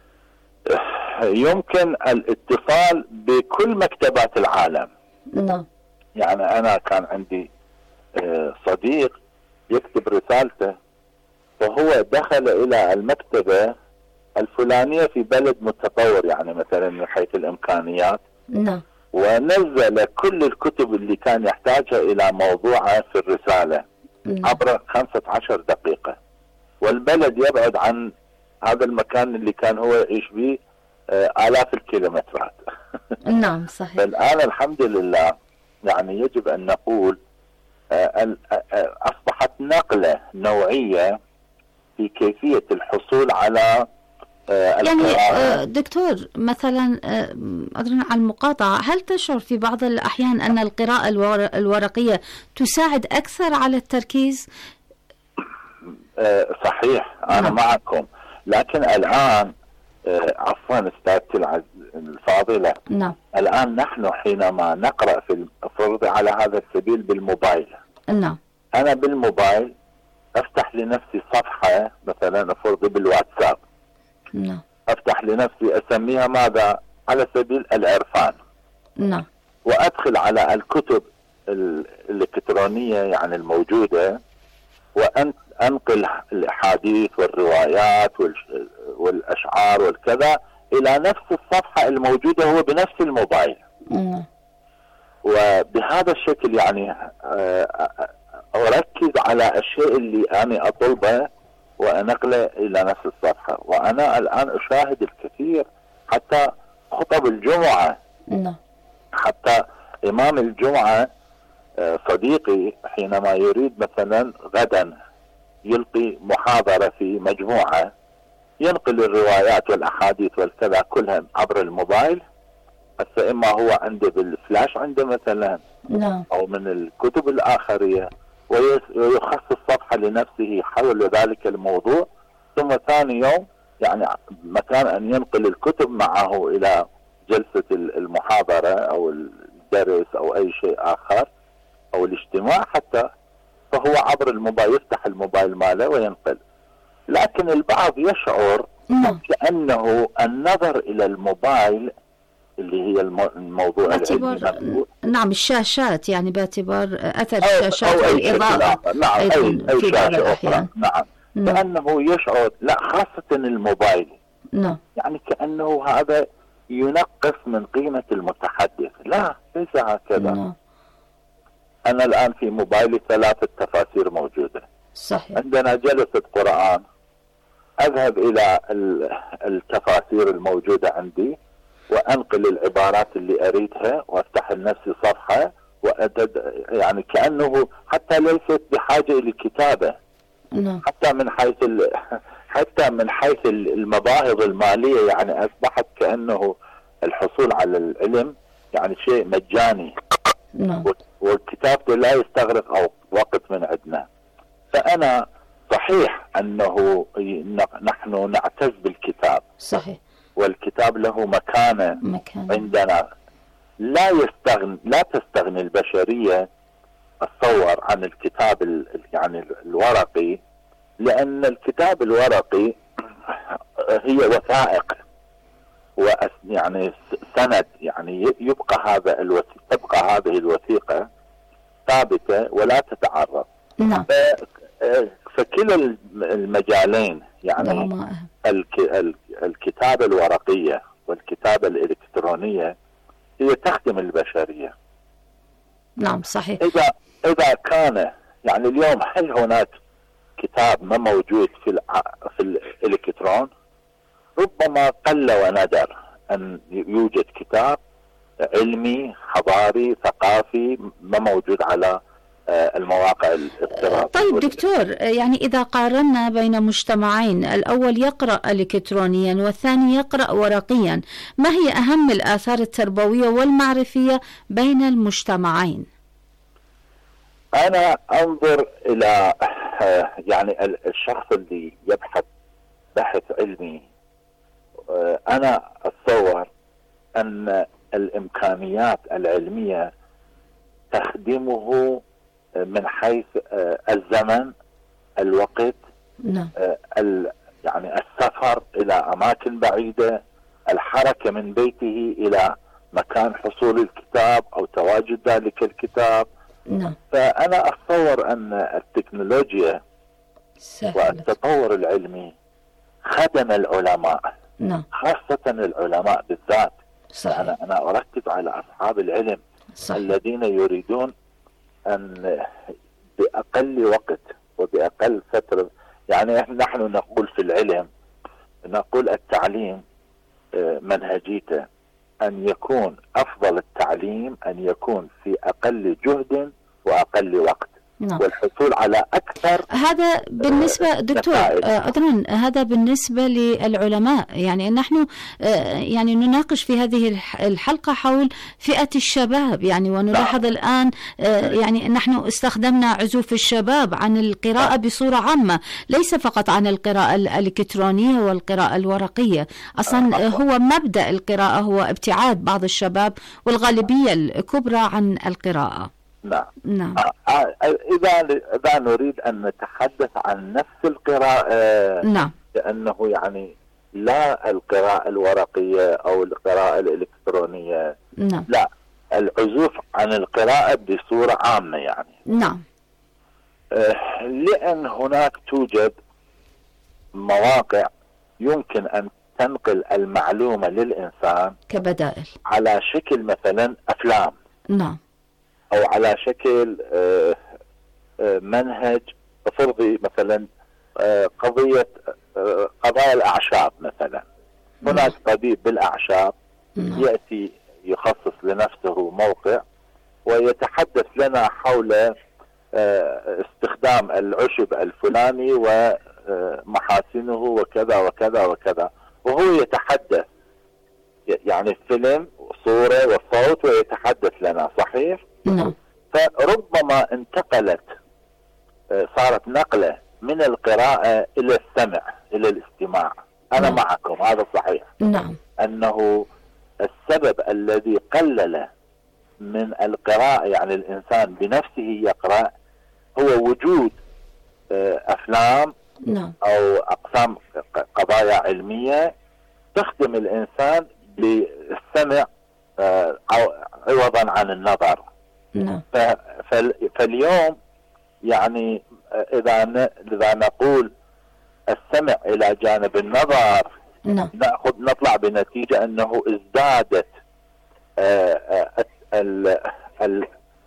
Speaker 14: يمكن الاتصال بكل مكتبات العالم.
Speaker 8: نعم.
Speaker 14: يعني أنا كان عندي صديق يكتب رسالته فهو دخل إلى المكتبة الفلانية في بلد متطور يعني مثلا من حيث الإمكانيات،
Speaker 8: نعم،
Speaker 14: ونزل كل الكتب اللي كان يحتاجها إلى موضوعه في الرسالة عبر خمسة عشر دقيقة، والبلد يبعد عن هذا المكان اللي كان هو يعيش به آلاف الكيلومترات.
Speaker 8: نعم صحيح.
Speaker 14: فالآن الحمد لله يعني يجب أن نقول أصبحت نقلة نوعية في كيفية الحصول على
Speaker 8: يعني دكتور مثلا أدرنا على المقاطعة، هل تشعر في بعض الأحيان أن القراءة الورقية تساعد أكثر على التركيز؟
Speaker 14: صحيح أنا نعم. معكم، لكن الآن عفوا أستاذتي الفاضلة،
Speaker 8: نعم.
Speaker 14: الآن نحن حينما نقرأ في الفرض على هذا السبيل بالموبايل،
Speaker 8: نعم،
Speaker 14: أنا بالموبايل أفتح لنفسي صفحة مثلا فرض بالواتساب،
Speaker 8: نعم،
Speaker 14: أفتح لنفسي أسميها ماذا؟ على سبيل العرفان،
Speaker 8: نعم،
Speaker 14: وأدخل على الكتب الإلكترونية يعني الموجودة وأنقل الأحاديث والروايات والأشعار والكذا إلى نفس الصفحة الموجودة هو بنفس الموبايل.
Speaker 8: نعم.
Speaker 14: وبهذا الشكل يعني أركز على الشيء اللي أنا أطلبه وأنقله إلى نفس الصفحة. وأنا الآن أشاهد الكثير حتى خطب الجمعة،
Speaker 8: نعم،
Speaker 14: حتى إمام الجمعة صديقي حينما يريد مثلا غدا يلقي محاضرة في مجموعة ينقل الروايات والأحاديث والكذا كلها عبر الموبايل، هسه إما هو عنده بالفلاش عنده مثلا،
Speaker 8: نعم،
Speaker 14: أو من الكتب الآخرية، ويخصص صفحة لنفسه حول ذلك الموضوع، ثم ثاني يوم يعني مكان أن ينقل الكتب معه إلى جلسة المحاضرة أو الدرس أو أي شيء آخر أو الاجتماع حتى، فهو عبر الموبايل يفتح الموبايل ماله وينقل. لكن البعض يشعر
Speaker 8: نعم.
Speaker 14: كأنه النظر إلى الموبايل اللي هي الموضوع
Speaker 8: باعتبار نعم الشاشات، يعني باعتبار أثر الشاشات
Speaker 14: أو
Speaker 8: والإضاءة،
Speaker 14: نعم أي, أي, أي
Speaker 8: في بعض الأحيان،
Speaker 14: نعم. نعم كأنه يشعر، لا خاصة الموبايل،
Speaker 8: نعم،
Speaker 14: يعني كأنه هذا ينقص من قيمة المتحدث. لا، ليس هكذا.
Speaker 8: نعم.
Speaker 14: أنا الآن في موبايلي ثلاثة تفاسير موجودة،
Speaker 8: صحيح.
Speaker 14: عندنا جلسة قرآن أذهب إلى التفاسير الموجودة عندي وأنقل العبارات اللي أريدها وأفتح لنفسي صفحة وأدد، يعني كأنه حتى ليست بحاجة إلى الكتابة،
Speaker 8: نعم.
Speaker 14: حتى من حيث حتى من حيث المباهظ المالية، يعني أصبحت كأنه الحصول على العلم يعني شيء مجاني،
Speaker 8: نعم.
Speaker 14: والكتابة لا يستغرق أو وقت من عندنا. فأنا صحيح أنه نحن نعتز بالكتاب،
Speaker 8: صحيح،
Speaker 14: والكتاب له مكانة
Speaker 8: مكانة.
Speaker 14: عندنا لا يستغني لا تستغني البشرية أتصور عن الكتاب يعني الورقي، لأن الكتاب الورقي هي وثائق ويعني سند، يعني يبقى هذا الوثيقة تبقى هذه الوثيقة ثابتة ولا تتعرض.
Speaker 8: نعم.
Speaker 14: فكلا المجالين يعني الكتابة الورقية والكتابة الإلكترونية هي تخدم البشرية.
Speaker 8: نعم صحيح.
Speaker 14: إذا إذا كان يعني اليوم هل هناك كتاب ما موجود في الع... في الإلكترون؟ ربما قل وندر أن يوجد كتاب علمي حضاري ثقافي ما موجود على المواقع الافتراضية.
Speaker 8: طيب دكتور، يعني إذا قارنا بين مجتمعين، الأول يقرأ إلكترونيا والثاني يقرأ ورقيا، ما هي أهم الآثار التربوية والمعرفية بين المجتمعين؟
Speaker 14: أنا أنظر إلى يعني الشخص اللي يبحث بحث علمي، أنا أتصور أن الإمكانيات العلمية تخدمه من حيث الزمن، الوقت،
Speaker 8: نعم.
Speaker 14: يعني السفر إلى أماكن بعيدة، الحركة من بيته إلى مكان حصول الكتاب أو تواجد ذلك الكتاب.
Speaker 8: نعم.
Speaker 14: فأنا أتصور أن التكنولوجيا
Speaker 8: سهلة.
Speaker 14: والتطور العلمي خدم العلماء،
Speaker 8: نعم.
Speaker 14: خاصة العلماء بالذات.
Speaker 8: صحيح.
Speaker 14: أنا أنا أركز على أصحاب العلم،
Speaker 8: صحيح.
Speaker 14: الذين يريدون أن بأقل وقت وبأقل فترة، يعني نحن نقول في العلم نقول التعليم منهجيته أن يكون أفضل التعليم أن يكون في أقل جهد وأقل وقت.
Speaker 8: نعم.
Speaker 14: والحصول على أكثر.
Speaker 8: هذا بالنسبة دكتور أدران، هذا بالنسبة للعلماء، يعني نحن يعني نناقش في هذه الحلقة حول فئة الشباب، يعني ونلاحظ نعم. الآن يعني نحن استخدمنا عزوف الشباب عن القراءة بصورة عامة، ليس فقط عن القراءة الإلكترونية والقراءة الورقية. أصلا هو مبدأ القراءة هو ابتعاد بعض الشباب والغالبية الكبرى عن القراءة.
Speaker 14: نعم.
Speaker 8: نعم.
Speaker 14: إذا إذا نريد أن نتحدث عن نفس القراءة،
Speaker 8: نعم.
Speaker 14: لأنه يعني لا القراءة الورقية أو القراءة الإلكترونية،
Speaker 8: نعم.
Speaker 14: لا، العزوف عن القراءة بصورة عامة يعني.
Speaker 8: نعم.
Speaker 14: لأن هناك توجد مواقع يمكن أن تنقل المعلومة للإنسان
Speaker 8: كبدائل
Speaker 14: على شكل مثلا أفلام.
Speaker 8: نعم.
Speaker 14: أو على شكل منهج فرضي، مثلا قضية قضايا الأعشاب مثلا. هناك طبيب بالأعشاب يأتي يخصص لنفسه موقع ويتحدث لنا حول استخدام العشب الفلاني ومحاسنه وكذا وكذا وكذا، وهو يتحدث يعني فيلم صورة وصوت ويتحدث لنا، صحيح؟
Speaker 8: نعم.
Speaker 14: فربما انتقلت صارت نقلة من القراءة إلى السمع، إلى الاستماع. أنا
Speaker 8: نعم.
Speaker 14: معكم، هذا صحيح.
Speaker 8: نعم.
Speaker 14: أنه السبب الذي قلل من القراءة يعني الإنسان بنفسه يقرأ هو وجود أفلام
Speaker 8: نعم.
Speaker 14: أو أقسام قضايا علمية تخدم الإنسان بالسمع عوضا عن النظر.
Speaker 8: نعم.
Speaker 14: فاليوم يعني إذا إذا نقول السمع إلى جانب النظر،
Speaker 8: نعم.
Speaker 14: نأخذ نطلع بنتيجة أنه ازدادت ال ال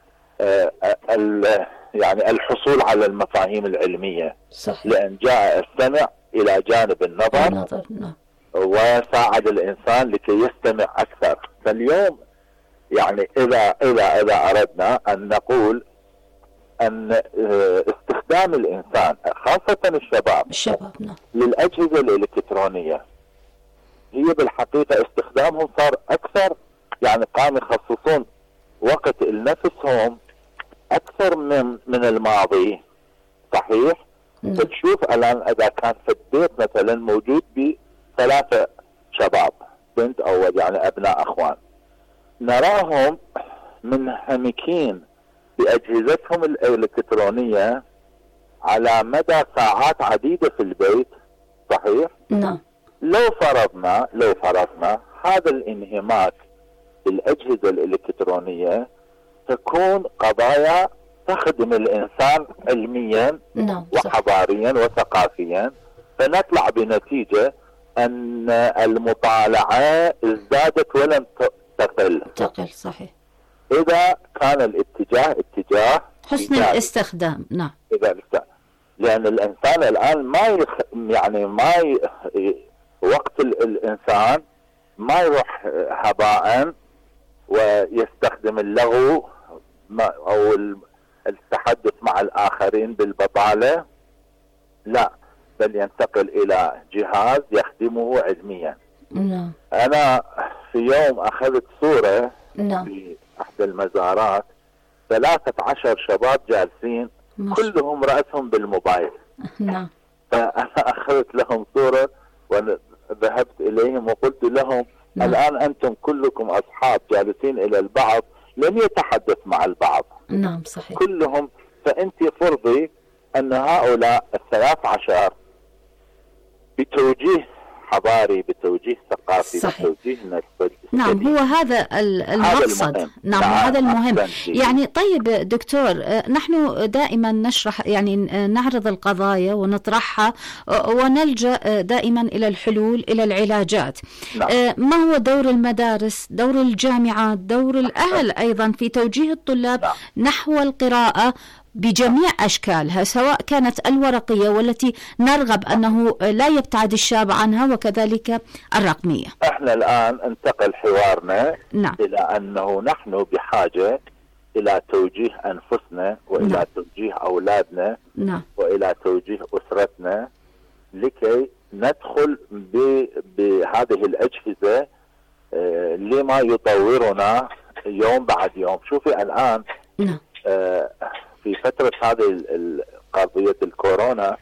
Speaker 14: ال يعني الحصول على المفاهيم العلمية.
Speaker 8: صحيح.
Speaker 14: لأن جاء السمع إلى جانب النظر،
Speaker 8: النظر. نعم.
Speaker 14: وساعد الإنسان لكي يستمع أكثر. فاليوم يعني إذا إذا إذا أردنا أن نقول أن استخدام الإنسان خاصة الشباب
Speaker 8: الشباب نعم.
Speaker 14: للأجهزة الإلكترونية هي بالحقيقة استخدامهم صار أكثر، يعني قاموا يخصصون وقت لنفسهم أكثر من من الماضي. صحيح؟ فتشوف الآن إذا كان في البيت مثلا موجود بثلاثة شباب، بنت أو يعني أبناء أخوان، نراهم منهمكين بأجهزتهم الإلكترونية على مدى ساعات عديدة في البيت. صحيح؟
Speaker 8: نعم.
Speaker 14: لو فرضنا لو فرضنا هذا الانهماك بالأجهزة الإلكترونية تكون قضايا تخدم الإنسان علميا
Speaker 8: نعم.
Speaker 14: وحضاريا وثقافيا، فنطلع بنتيجة أن المطالعة ازدادت ولم تقل.
Speaker 8: تقل صحيح.
Speaker 14: إذا كان الاتجاه اتجاه
Speaker 8: حسن الاستخدام. نعم.
Speaker 14: إذا الاستخدام. لأن الإنسان الآن ما يخ... يعني ما ي... وقت الإنسان ما يروح هباء ويستخدم اللغو أو التحدث مع الآخرين بالبطالة، لا، بل ينتقل إلى جهاز يخدمه علميا.
Speaker 8: نعم.
Speaker 14: أنا في يوم أخذت صورة
Speaker 8: نعم.
Speaker 14: في أحدى المزارات، ثلاثة عشر شباب جالسين كلهم رأسهم بالموبايل.
Speaker 8: نعم.
Speaker 14: فأنا أخذت لهم صورة وذهبت إليهم وقلت لهم
Speaker 8: نعم.
Speaker 14: الآن أنتم كلكم أصحاب جالسين إلى البعض، لم يتحدث مع البعض.
Speaker 8: نعم صحيح.
Speaker 14: كلهم، فأنت فرضي أن هؤلاء الثلاث عشر بتوجيه حضاري، بتوجيه ثقافي،
Speaker 8: صحيح.
Speaker 14: بتوجيه نسبي.
Speaker 8: نعم، هو هذا المقصد.
Speaker 14: هذا
Speaker 8: نعم،
Speaker 14: نعم
Speaker 8: هذا المهم.
Speaker 14: أحسنتي.
Speaker 8: يعني طيب دكتور، نحن دائما نشرح يعني نعرض القضايا ونطرحها ونلجأ دائما إلى الحلول، إلى العلاجات.
Speaker 14: نعم.
Speaker 8: ما هو دور المدارس، دور الجامعات، دور الأهل أيضا في توجيه الطلاب
Speaker 14: نعم.
Speaker 8: نحو القراءة بجميع أشكالها، سواء كانت الورقية والتي نرغب أنه لا يبتعد الشاب عنها، وكذلك الرقمية.
Speaker 14: احنا الآن انتقل حوارنا
Speaker 8: نعم.
Speaker 14: إلى أنه نحن بحاجة إلى توجيه أنفسنا وإلى
Speaker 8: نعم.
Speaker 14: توجيه أولادنا
Speaker 8: نعم.
Speaker 14: وإلى توجيه أسرتنا لكي ندخل بهذه الأجهزة آه لما يطورنا يوم بعد يوم. شوفي الآن
Speaker 8: نعم.
Speaker 14: آه في فترة هذه قضية الكورونا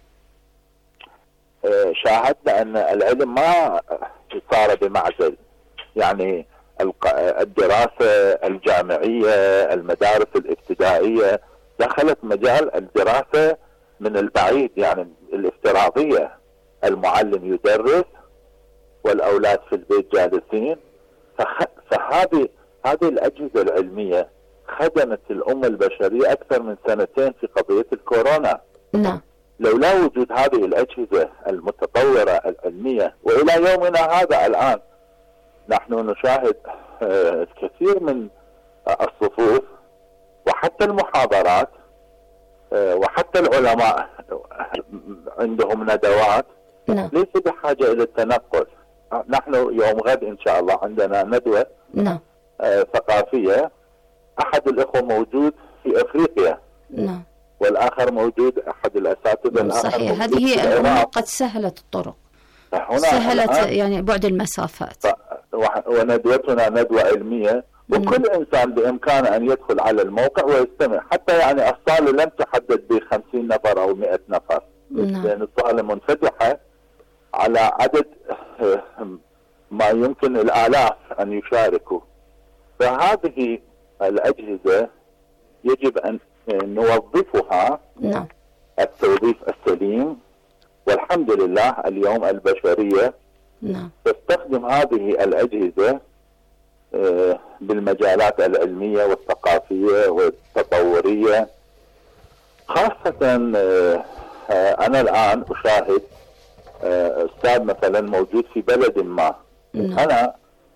Speaker 14: آه شاهدنا أن العلم ما صار بمعزل، يعني الدراسة الجامعية، المدارس الابتدائية دخلت مجال الدراسة من البعيد، يعني الافتراضية، المعلم يدرس والأولاد في البيت جالسين. فهذه هذه الأجهزة العلمية خدمت الأمة البشرية أكثر من سنتين في قضية الكورونا.
Speaker 8: نعم.
Speaker 14: لولا وجود هذه الأجهزة المتطورة العلمية، وإلى يومنا هذا الآن نحن نشاهد كثير من الصفوف وحتى المحاضرات وحتى العلماء عندهم ندوات.
Speaker 8: نعم.
Speaker 14: ليس بحاجة إلى التنقل. نحن يوم غد إن شاء الله عندنا ندوة
Speaker 8: نعم.
Speaker 14: ثقافية، أحد الأخوة موجود في أفريقيا.
Speaker 8: نعم.
Speaker 14: والآخر موجود، أحد الأساتذة
Speaker 8: صحيح. هذه الأمور قد سهلت الطرق، سهلت يعني بعد المسافات.
Speaker 14: وندوتنا ندوة علمية، وكل
Speaker 8: نعم.
Speaker 14: إنسان بإمكانه أن يدخل على الموقع ويستمع. حتى يعني الصالة لم تحدد بخمسين نفر أو مئة نفر.
Speaker 8: نعم.
Speaker 14: لأن الصالة منفتحة على عدد ما يمكن الآلاف أن يشاركوا. فهذه الأجهزة يجب أن نوظفها
Speaker 8: نعم.
Speaker 14: التوظيف السليم، والحمد لله اليوم البشرية
Speaker 8: نعم.
Speaker 14: تستخدم هذه الأجهزة بالمجالات العلمية والثقافية والتطورية. خاصة أنا الآن أشاهد أستاذ مثلا موجود في بلد ما.
Speaker 8: نعم.
Speaker 14: أنا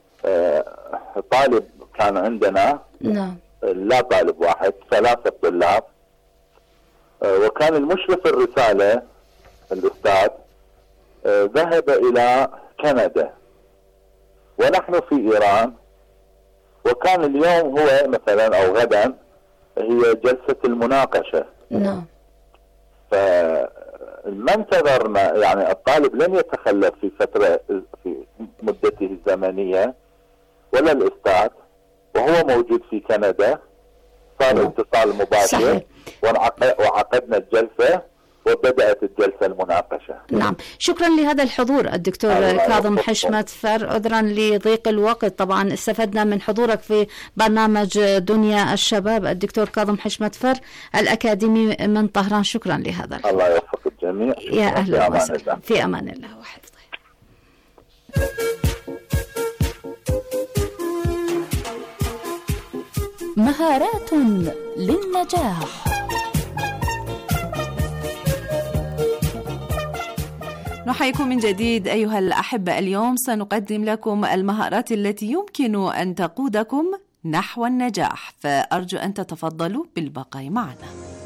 Speaker 14: طالب كان عندنا،
Speaker 8: نعم.
Speaker 14: لا طالب واحد، ثلاثة طلاب، وكان المشرف الرسالة الأستاذ ذهب إلى كندا ونحن في إيران، وكان اليوم هو مثلا أو غدا هي جلسة المناقشة.
Speaker 8: نعم.
Speaker 14: ف ما انتظرنا، يعني الطالب لن يتخلف في فترة في مدته الزمنية ولا الأستاذ وهو موجود في كندا. صار اتصال مباشر وعقدنا الجلسة وبدأت الجلسة المناقشة.
Speaker 8: نعم، شكرا لهذا الحضور الدكتور كاظم حشمت فر. عذرا لضيق الوقت، طبعا استفدنا من حضورك في برنامج دنيا الشباب الدكتور كاظم حشمت فر الأكاديمي من طهران. شكرا لهذا الحضور.
Speaker 14: الله يوفق الجميع.
Speaker 8: يا أهلا وسهلا. في أمان الله وحفظه.
Speaker 7: مهارات للنجاح.
Speaker 13: نحييكم من جديد أيها الأحبة. اليوم سنقدم لكم المهارات التي يمكن أن تقودكم نحو النجاح، فأرجو أن تتفضلوا بالبقاء معنا.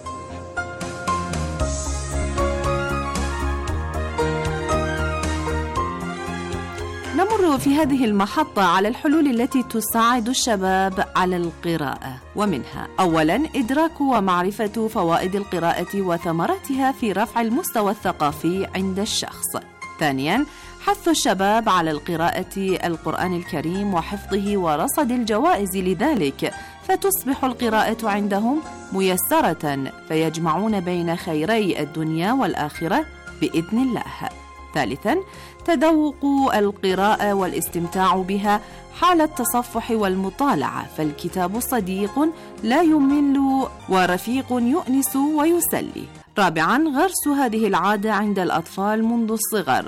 Speaker 13: نمر في هذه المحطة على الحلول التي تساعد الشباب على القراءة، ومنها أولاً إدراك ومعرفة فوائد القراءة وثمرتها في رفع المستوى الثقافي عند الشخص. ثانياً حث الشباب على القراءة القرآن الكريم وحفظه ورصد الجوائز لذلك، فتصبح القراءة عندهم ميسرة فيجمعون بين خيري الدنيا والآخرة بإذن الله. ثالثاً تذوق القراءة والاستمتاع بها حال التصفح والمطالعة، فالكتاب صديق لا يمل ورفيق يؤنس ويسلي. رابعاً غرس هذه العادة عند الأطفال منذ الصغر،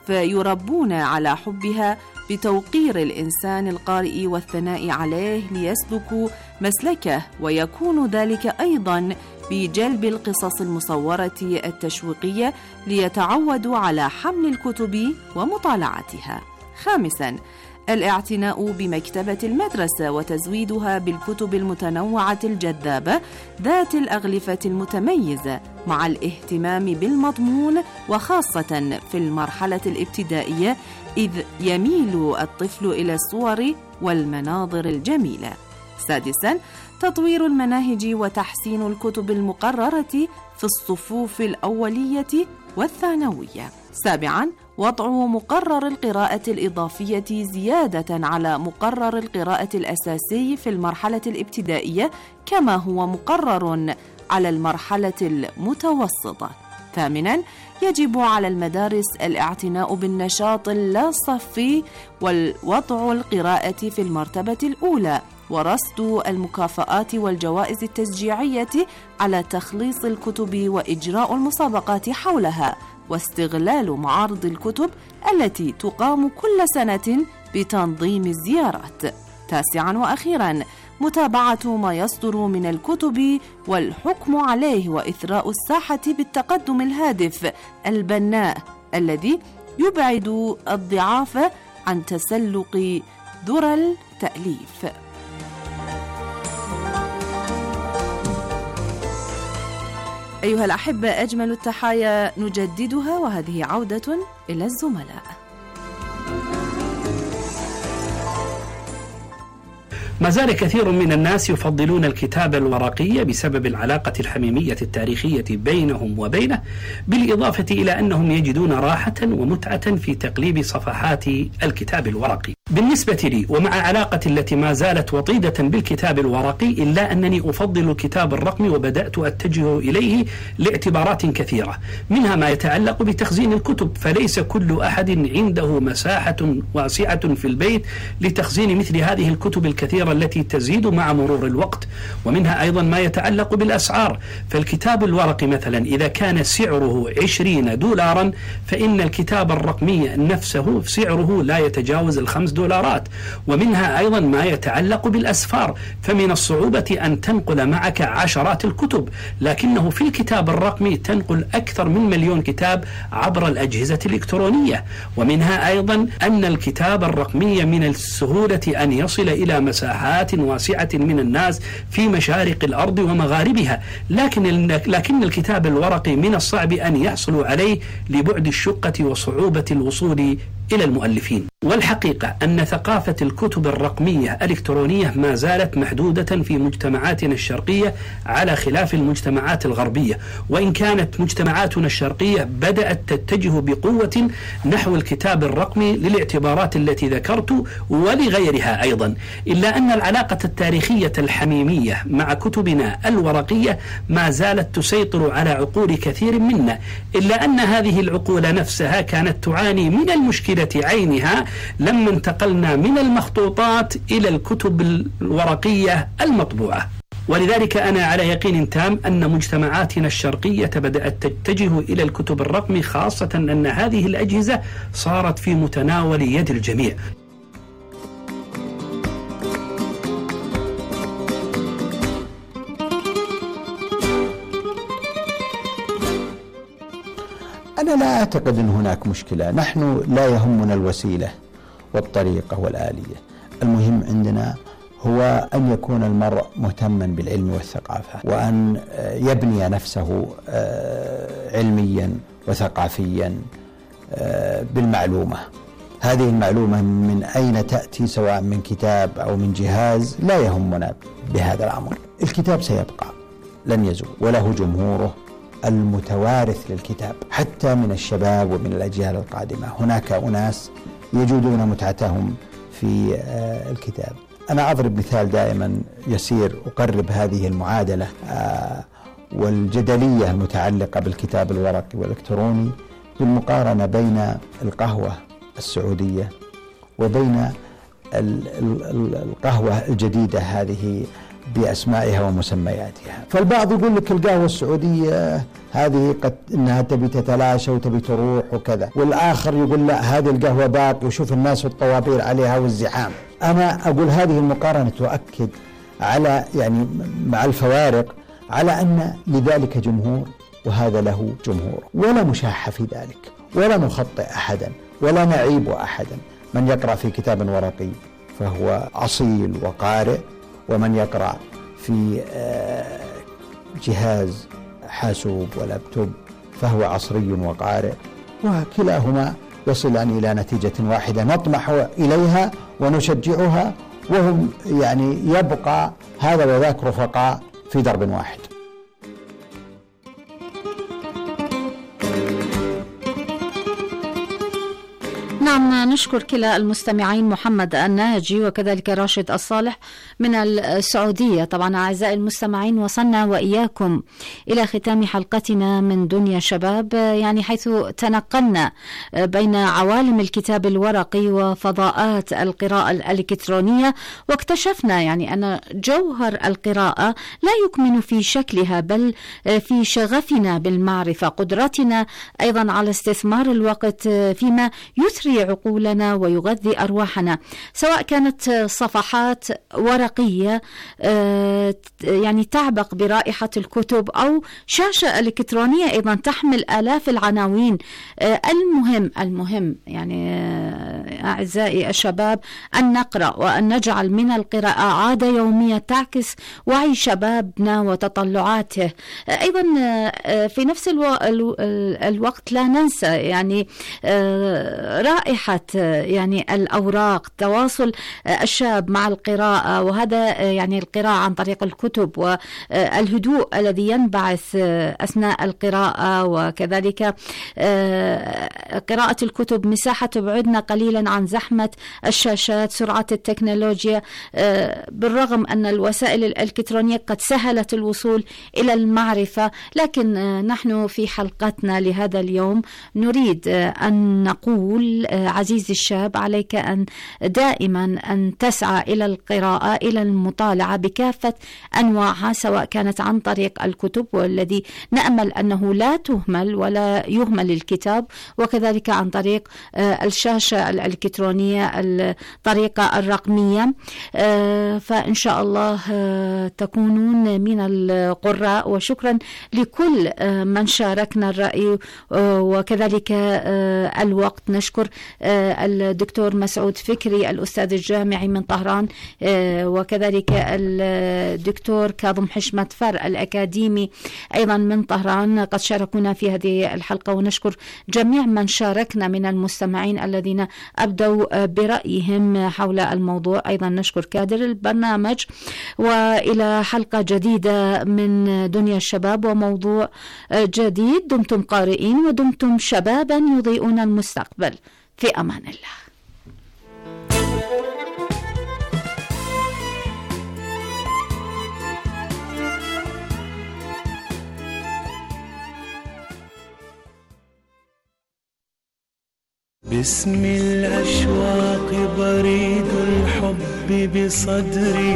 Speaker 13: فيربون على حبها بتوقير الإنسان القارئ والثناء عليه ليسلكوا مسلكه، ويكون ذلك أيضاً بجلب القصص المصورة التشويقية ليتعودوا على حمل الكتب ومطالعتها. خامساً الاعتناء بمكتبة المدرسة وتزويدها بالكتب المتنوعة الجذابة ذات الأغلفة المتميزة، مع الاهتمام بالمضمون وخاصة في المرحلة الابتدائية، إذ يميل الطفل إلى الصور والمناظر الجميلة. سادساً تطوير المناهج وتحسين الكتب المقررة في الصفوف الأولية والثانوية. سابعاً وضع مقرر القراءة الإضافية زيادة على مقرر القراءة الأساسي في المرحلة الابتدائية، كما هو مقرر على المرحلة المتوسطة. ثامناً يجب على المدارس الاعتناء بالنشاط اللاصفي والوضع القراءة في المرتبة الأولى، ورصد المكافآت والجوائز التشجيعية على تخليص الكتب وإجراء المسابقات حولها، واستغلال معارض الكتب التي تقام كل سنة بتنظيم الزيارات. تاسعاً وأخيراً متابعة ما يصدر من الكتب والحكم عليه، وإثراء الساحة بالتقدم الهادف البناء الذي يبعد الضعاف عن تسلق ذرى التأليف. أيها الأحبة، أجمل التحايا نجددها، وهذه عودة إلى الزملاء.
Speaker 15: ما زال كثير من الناس يفضلون الكتابة الورقية بسبب العلاقة الحميمية التاريخية بينهم وبينه، بالإضافة إلى أنهم يجدون راحة ومتعة في تقليب صفحات الكتاب الورقي. بالنسبة لي ومع علاقتي التي ما زالت وطيدة بالكتاب الورقي، إلا أنني أفضل الكتاب الرقمي، وبدأت أتجه إليه لاعتبارات كثيرة، منها ما يتعلق بتخزين الكتب، فليس كل أحد عنده مساحة واسعة في البيت لتخزين مثل هذه الكتب الكثيرة التي تزيد مع مرور الوقت. ومنها أيضا ما يتعلق بالأسعار، فالكتاب الورقي مثلا إذا كان سعره عشرين دولارا، فإن الكتاب الرقمي نفسه سعره لا يتجاوز الخمس دولارات. ومنها أيضا ما يتعلق بالأسفار، فمن الصعوبة أن تنقل معك عشرات الكتب، لكنه في الكتاب الرقمي تنقل أكثر من مليون كتاب عبر الأجهزة الإلكترونية. ومنها أيضا أن الكتاب الرقمي من السهولة أن يصل إلى مساحات واسعة من الناس في مشارق الأرض ومغاربها، لكن لكن الكتاب الورقي من الصعب أن يحصلوا عليه لبعد الشقة وصعوبة الوصول إلى المؤلفين. والحقيقة أن ثقافة الكتب الرقمية الإلكترونية ما زالت محدودة في مجتمعاتنا الشرقية على خلاف المجتمعات الغربية، وإن كانت مجتمعاتنا الشرقية بدأت تتجه بقوة نحو الكتاب الرقمي للاعتبارات التي ذكرت ولغيرها أيضا، إلا أن العلاقة التاريخية الحميمية مع كتبنا الورقية ما زالت تسيطر على عقول كثير منا، إلا أن هذه العقول نفسها كانت تعاني من المشكلة عينها لما انتقلنا من المخطوطات إلى الكتب الورقية المطبوعة. ولذلك أنا على يقين تام أن مجتمعاتنا الشرقية بدأت تتجه إلى الكتب الرقمي، خاصة أن هذه الأجهزة صارت في متناول يد الجميع.
Speaker 16: أنا لا أعتقد أن هناك مشكلة، نحن لا يهمنا الوسيلة والطريقة والآلية، المهم عندنا هو أن يكون المرء مهتما بالعلم والثقافة، وأن يبني نفسه علميا وثقافيا بالمعلومة. هذه المعلومة من أين تأتي، سواء من كتاب أو من جهاز، لا يهمنا بهذا الأمر. الكتاب سيبقى لن يزول، وله جمهوره المتوارث للكتاب حتى من الشباب ومن الأجيال القادمة. هناك أناس يجودون متعتهم في الكتاب. أنا أضرب مثال دائما يسير أقرب هذه المعادلة والجدلية المتعلقة بالكتاب الورقي والإلكتروني بالمقارنة بين القهوة السعودية وبين القهوة الجديدة هذه بأسمائها ومسمياتها. فالبعض يقول لك القهوة السعودية هذه قد إنها تبي تتلاشى وتبي تروح وكذا، والآخر يقول لا هذه القهوة باقي وشوف الناس والطوابير عليها والزحام. أنا أقول هذه المقارنة تؤكد على يعني مع الفوارق على أن لذلك جمهور وهذا له جمهور، ولا مشاحة في ذلك ولا نخطئ أحدا ولا نعيب أحدا. من يقرأ في كتاب ورقي فهو أصيل وقارئ، ومن يقرأ في جهاز حاسوب ولابتوب فهو عصري وقارئ، وكلاهما يصلان إلى نتيجة واحدة نطمح إليها ونشجعها، وهم يعني يبقى هذا وذاك رفقاء في درب واحد.
Speaker 8: نعم، نشكر كلا المستمعين محمد الناجي وكذلك راشد الصالح من السعودية. طبعا أعزائي المستمعين، وصلنا وإياكم إلى ختام حلقتنا من دنيا شباب، يعني حيث تنقلنا بين عوالم الكتاب الورقي وفضاءات القراءة الإلكترونية، واكتشفنا يعني أن جوهر القراءة لا يكمن في شكلها بل في شغفنا بالمعرفة، قدرتنا أيضا على استثمار الوقت فيما يثري عقولنا ويغذي أرواحنا، سواء كانت صفحات ورقية يعني تعبق برائحة الكتب أو شاشة إلكترونية أيضا تحمل آلاف العناوين. المهم المهم يعني أعزائي الشباب أن نقرأ وأن نجعل من القراءة عادة يومية تعكس وعي شبابنا وتطلعاته. أيضا في نفس الو... الوقت لا ننسى يعني رائحة يعني الأوراق، تواصل الشاب مع القراءة، وهذا يعني القراءة عن طريق الكتب والهدوء الذي ينبعث أثناء القراءة، وكذلك قراءة الكتب مساحة تبعدنا قليلا عن زحمة الشاشات، سرعة التكنولوجيا، بالرغم أن الوسائل الإلكترونية قد سهلت الوصول إلى المعرفة، لكن نحن في حلقتنا لهذا اليوم نريد أن نقول عزيزي الشاب، عليك أن دائما أن تسعى إلى القراءة، إلى المطالعة بكافة أنواعها، سواء كانت عن طريق الكتب والذي نأمل أنه لا تهمل ولا يهمل الكتاب، وكذلك عن طريق الشاشة الإلكترونية الطريقة الرقمية. فإن شاء الله تكونون من القراء، وشكرا لكل من شاركنا الرأي وكذلك الوقت. نشكر الدكتور مسعود فكري الأستاذ الجامعي من طهران، وكذلك الدكتور كاظم حشمت فر الأكاديمي أيضا من طهران قد شاركونا في هذه الحلقة، ونشكر جميع من شاركنا من المستمعين الذين أبدوا برأيهم حول الموضوع. أيضا نشكر كادر البرنامج، وإلى حلقة جديدة من دنيا الشباب وموضوع جديد. دمتم قارئين ودمتم شبابا يضيئون المستقبل، في أمان الله.
Speaker 17: باسم الأشواق بريد الحب بصدري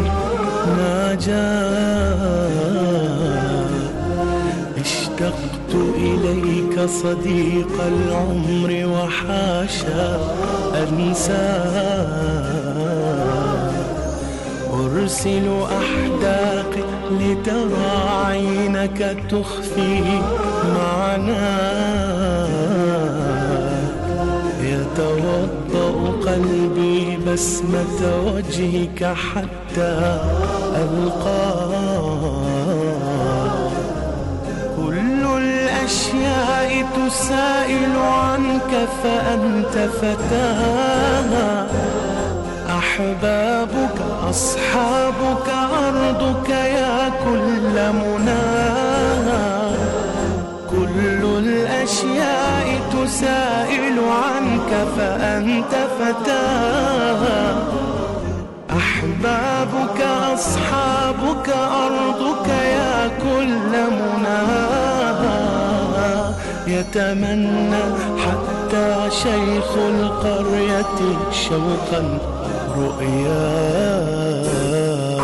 Speaker 17: ناجاه، اشتقت إليك صديق العمر وحاشا أنساه، أرسل أحداقي لترى عينك تخفي معناه، يتوضأ قلبي بسمة وجهك حتى ألقاه، كل الأشياء تسائل عنك فأنت فتاها، أحبابك أصحابك أرضك يا كل مناها، كل الأشياء تسائل عنك فأنت فتاها، أحبابك أصحابك أرضك يا كل مناها، يتمنى حتى شيخ القرية شوقا رؤياه.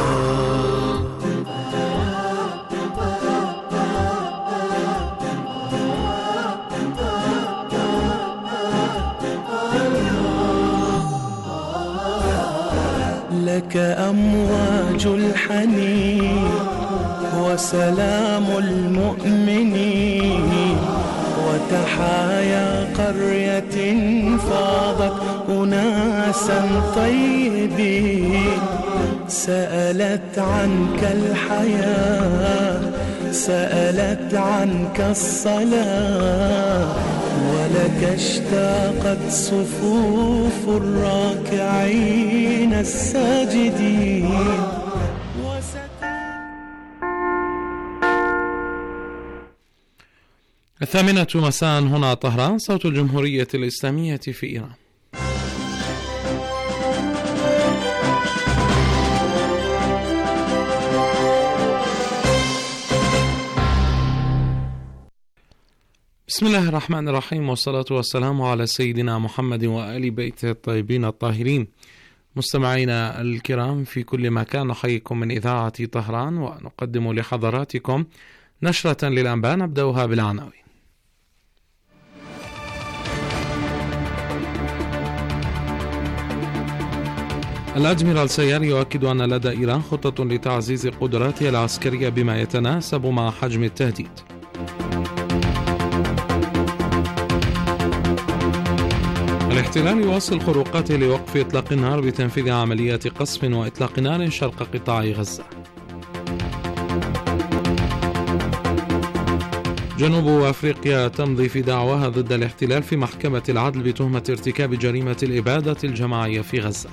Speaker 17: لك أمواج الحنين وسلام المؤمنين، وتحايا قرية فاضت أناسا طيبين، سألت عنك الحياة سألت عنك الصلاة، ولك اشتاقت صفوف الراكعين الساجدين.
Speaker 1: الثامنة مساء هنا طهران، صوت الجمهورية الإسلامية في إيران. بسم الله الرحمن الرحيم، والصلاة والسلام على سيدنا محمد وآل بيته الطيبين الطاهرين. مستمعينا الكرام في كل مكان، نحييكم من إذاعة طهران ونقدم لحضراتكم نشرة للأنباء نبدأها بالعناوين. الأدميرال سيار يؤكد أن لدى إيران خطة لتعزيز قدراتها العسكرية بما يتناسب مع حجم التهديد. الاحتلال يواصل خروقاته لوقف إطلاق النار بتنفيذ عمليات قصف وإطلاق نار شرق قطاع غزة. جنوب أفريقيا تمضي في دعواها ضد الاحتلال في محكمة العدل بتهمة ارتكاب جريمة الإبادة الجماعية في غزة.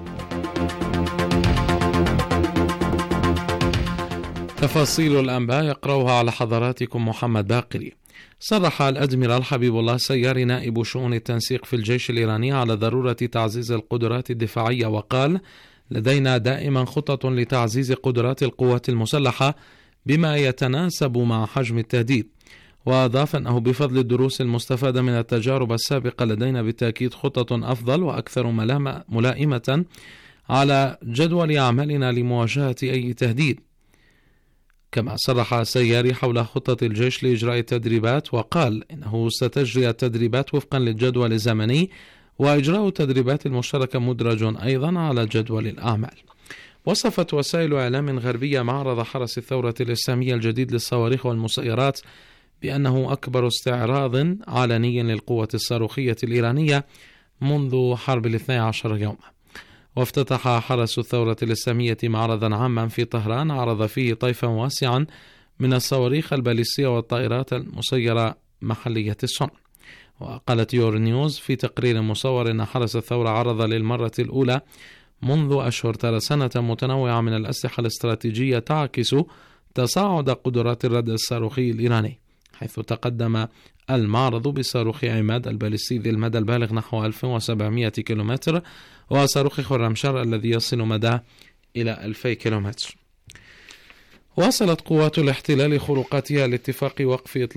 Speaker 1: تفاصيل الأنباء يقرأها على حضراتكم محمد باقري. صرح الأدميرال حبيب الله سيار نائب شؤون التنسيق في الجيش الإيراني على ضرورة تعزيز القدرات الدفاعية، وقال: لدينا دائما خطط لتعزيز قدرات القوات المسلحة بما يتناسب مع حجم التهديد. وأضاف أنه بفضل الدروس المستفادة من التجارب السابقة لدينا بالتأكيد خطط أفضل وأكثر ملائمة على جدول عملنا لمواجهة أي تهديد. كما صرح سياري حول خطة الجيش لإجراء التدريبات، وقال إنه ستجري التدريبات وفقا للجدول الزمني، وإجراء التدريبات المشتركة مدرج أيضا على جدول الأعمال. وصفت وسائل إعلام غربية معرض حرس الثورة الإسلامية الجديد للصواريخ والمسيرات بأنه أكبر استعراض علني للقوة الصاروخية الإيرانية منذ حرب الاثني عشر يوما. وافتتح حرس الثورة الإسلامية معرضا عاما في طهران عرض فيه طيفا واسعا من الصواريخ الباليستية والطائرات المسيرة محلية الصنع. وقالت يور نيوز في تقرير مصور أن حرس الثورة عرض للمرة الأولى منذ أشهر ترسانة متنوعة من الأسلحة الاستراتيجية تعكس تصاعد قدرات الرد الصاروخي الإيراني، حيث تقدم المعرض بصاروخ عماد البالستي ذي المدى البالغ نحو ألف وسبعمائة كيلومتر وصاروخ خرمشار الذي يصل مداه إلى ألفي كيلومتر. واصلت قوات الاحتلال خروقاتها لاتفاق وقف إطلاق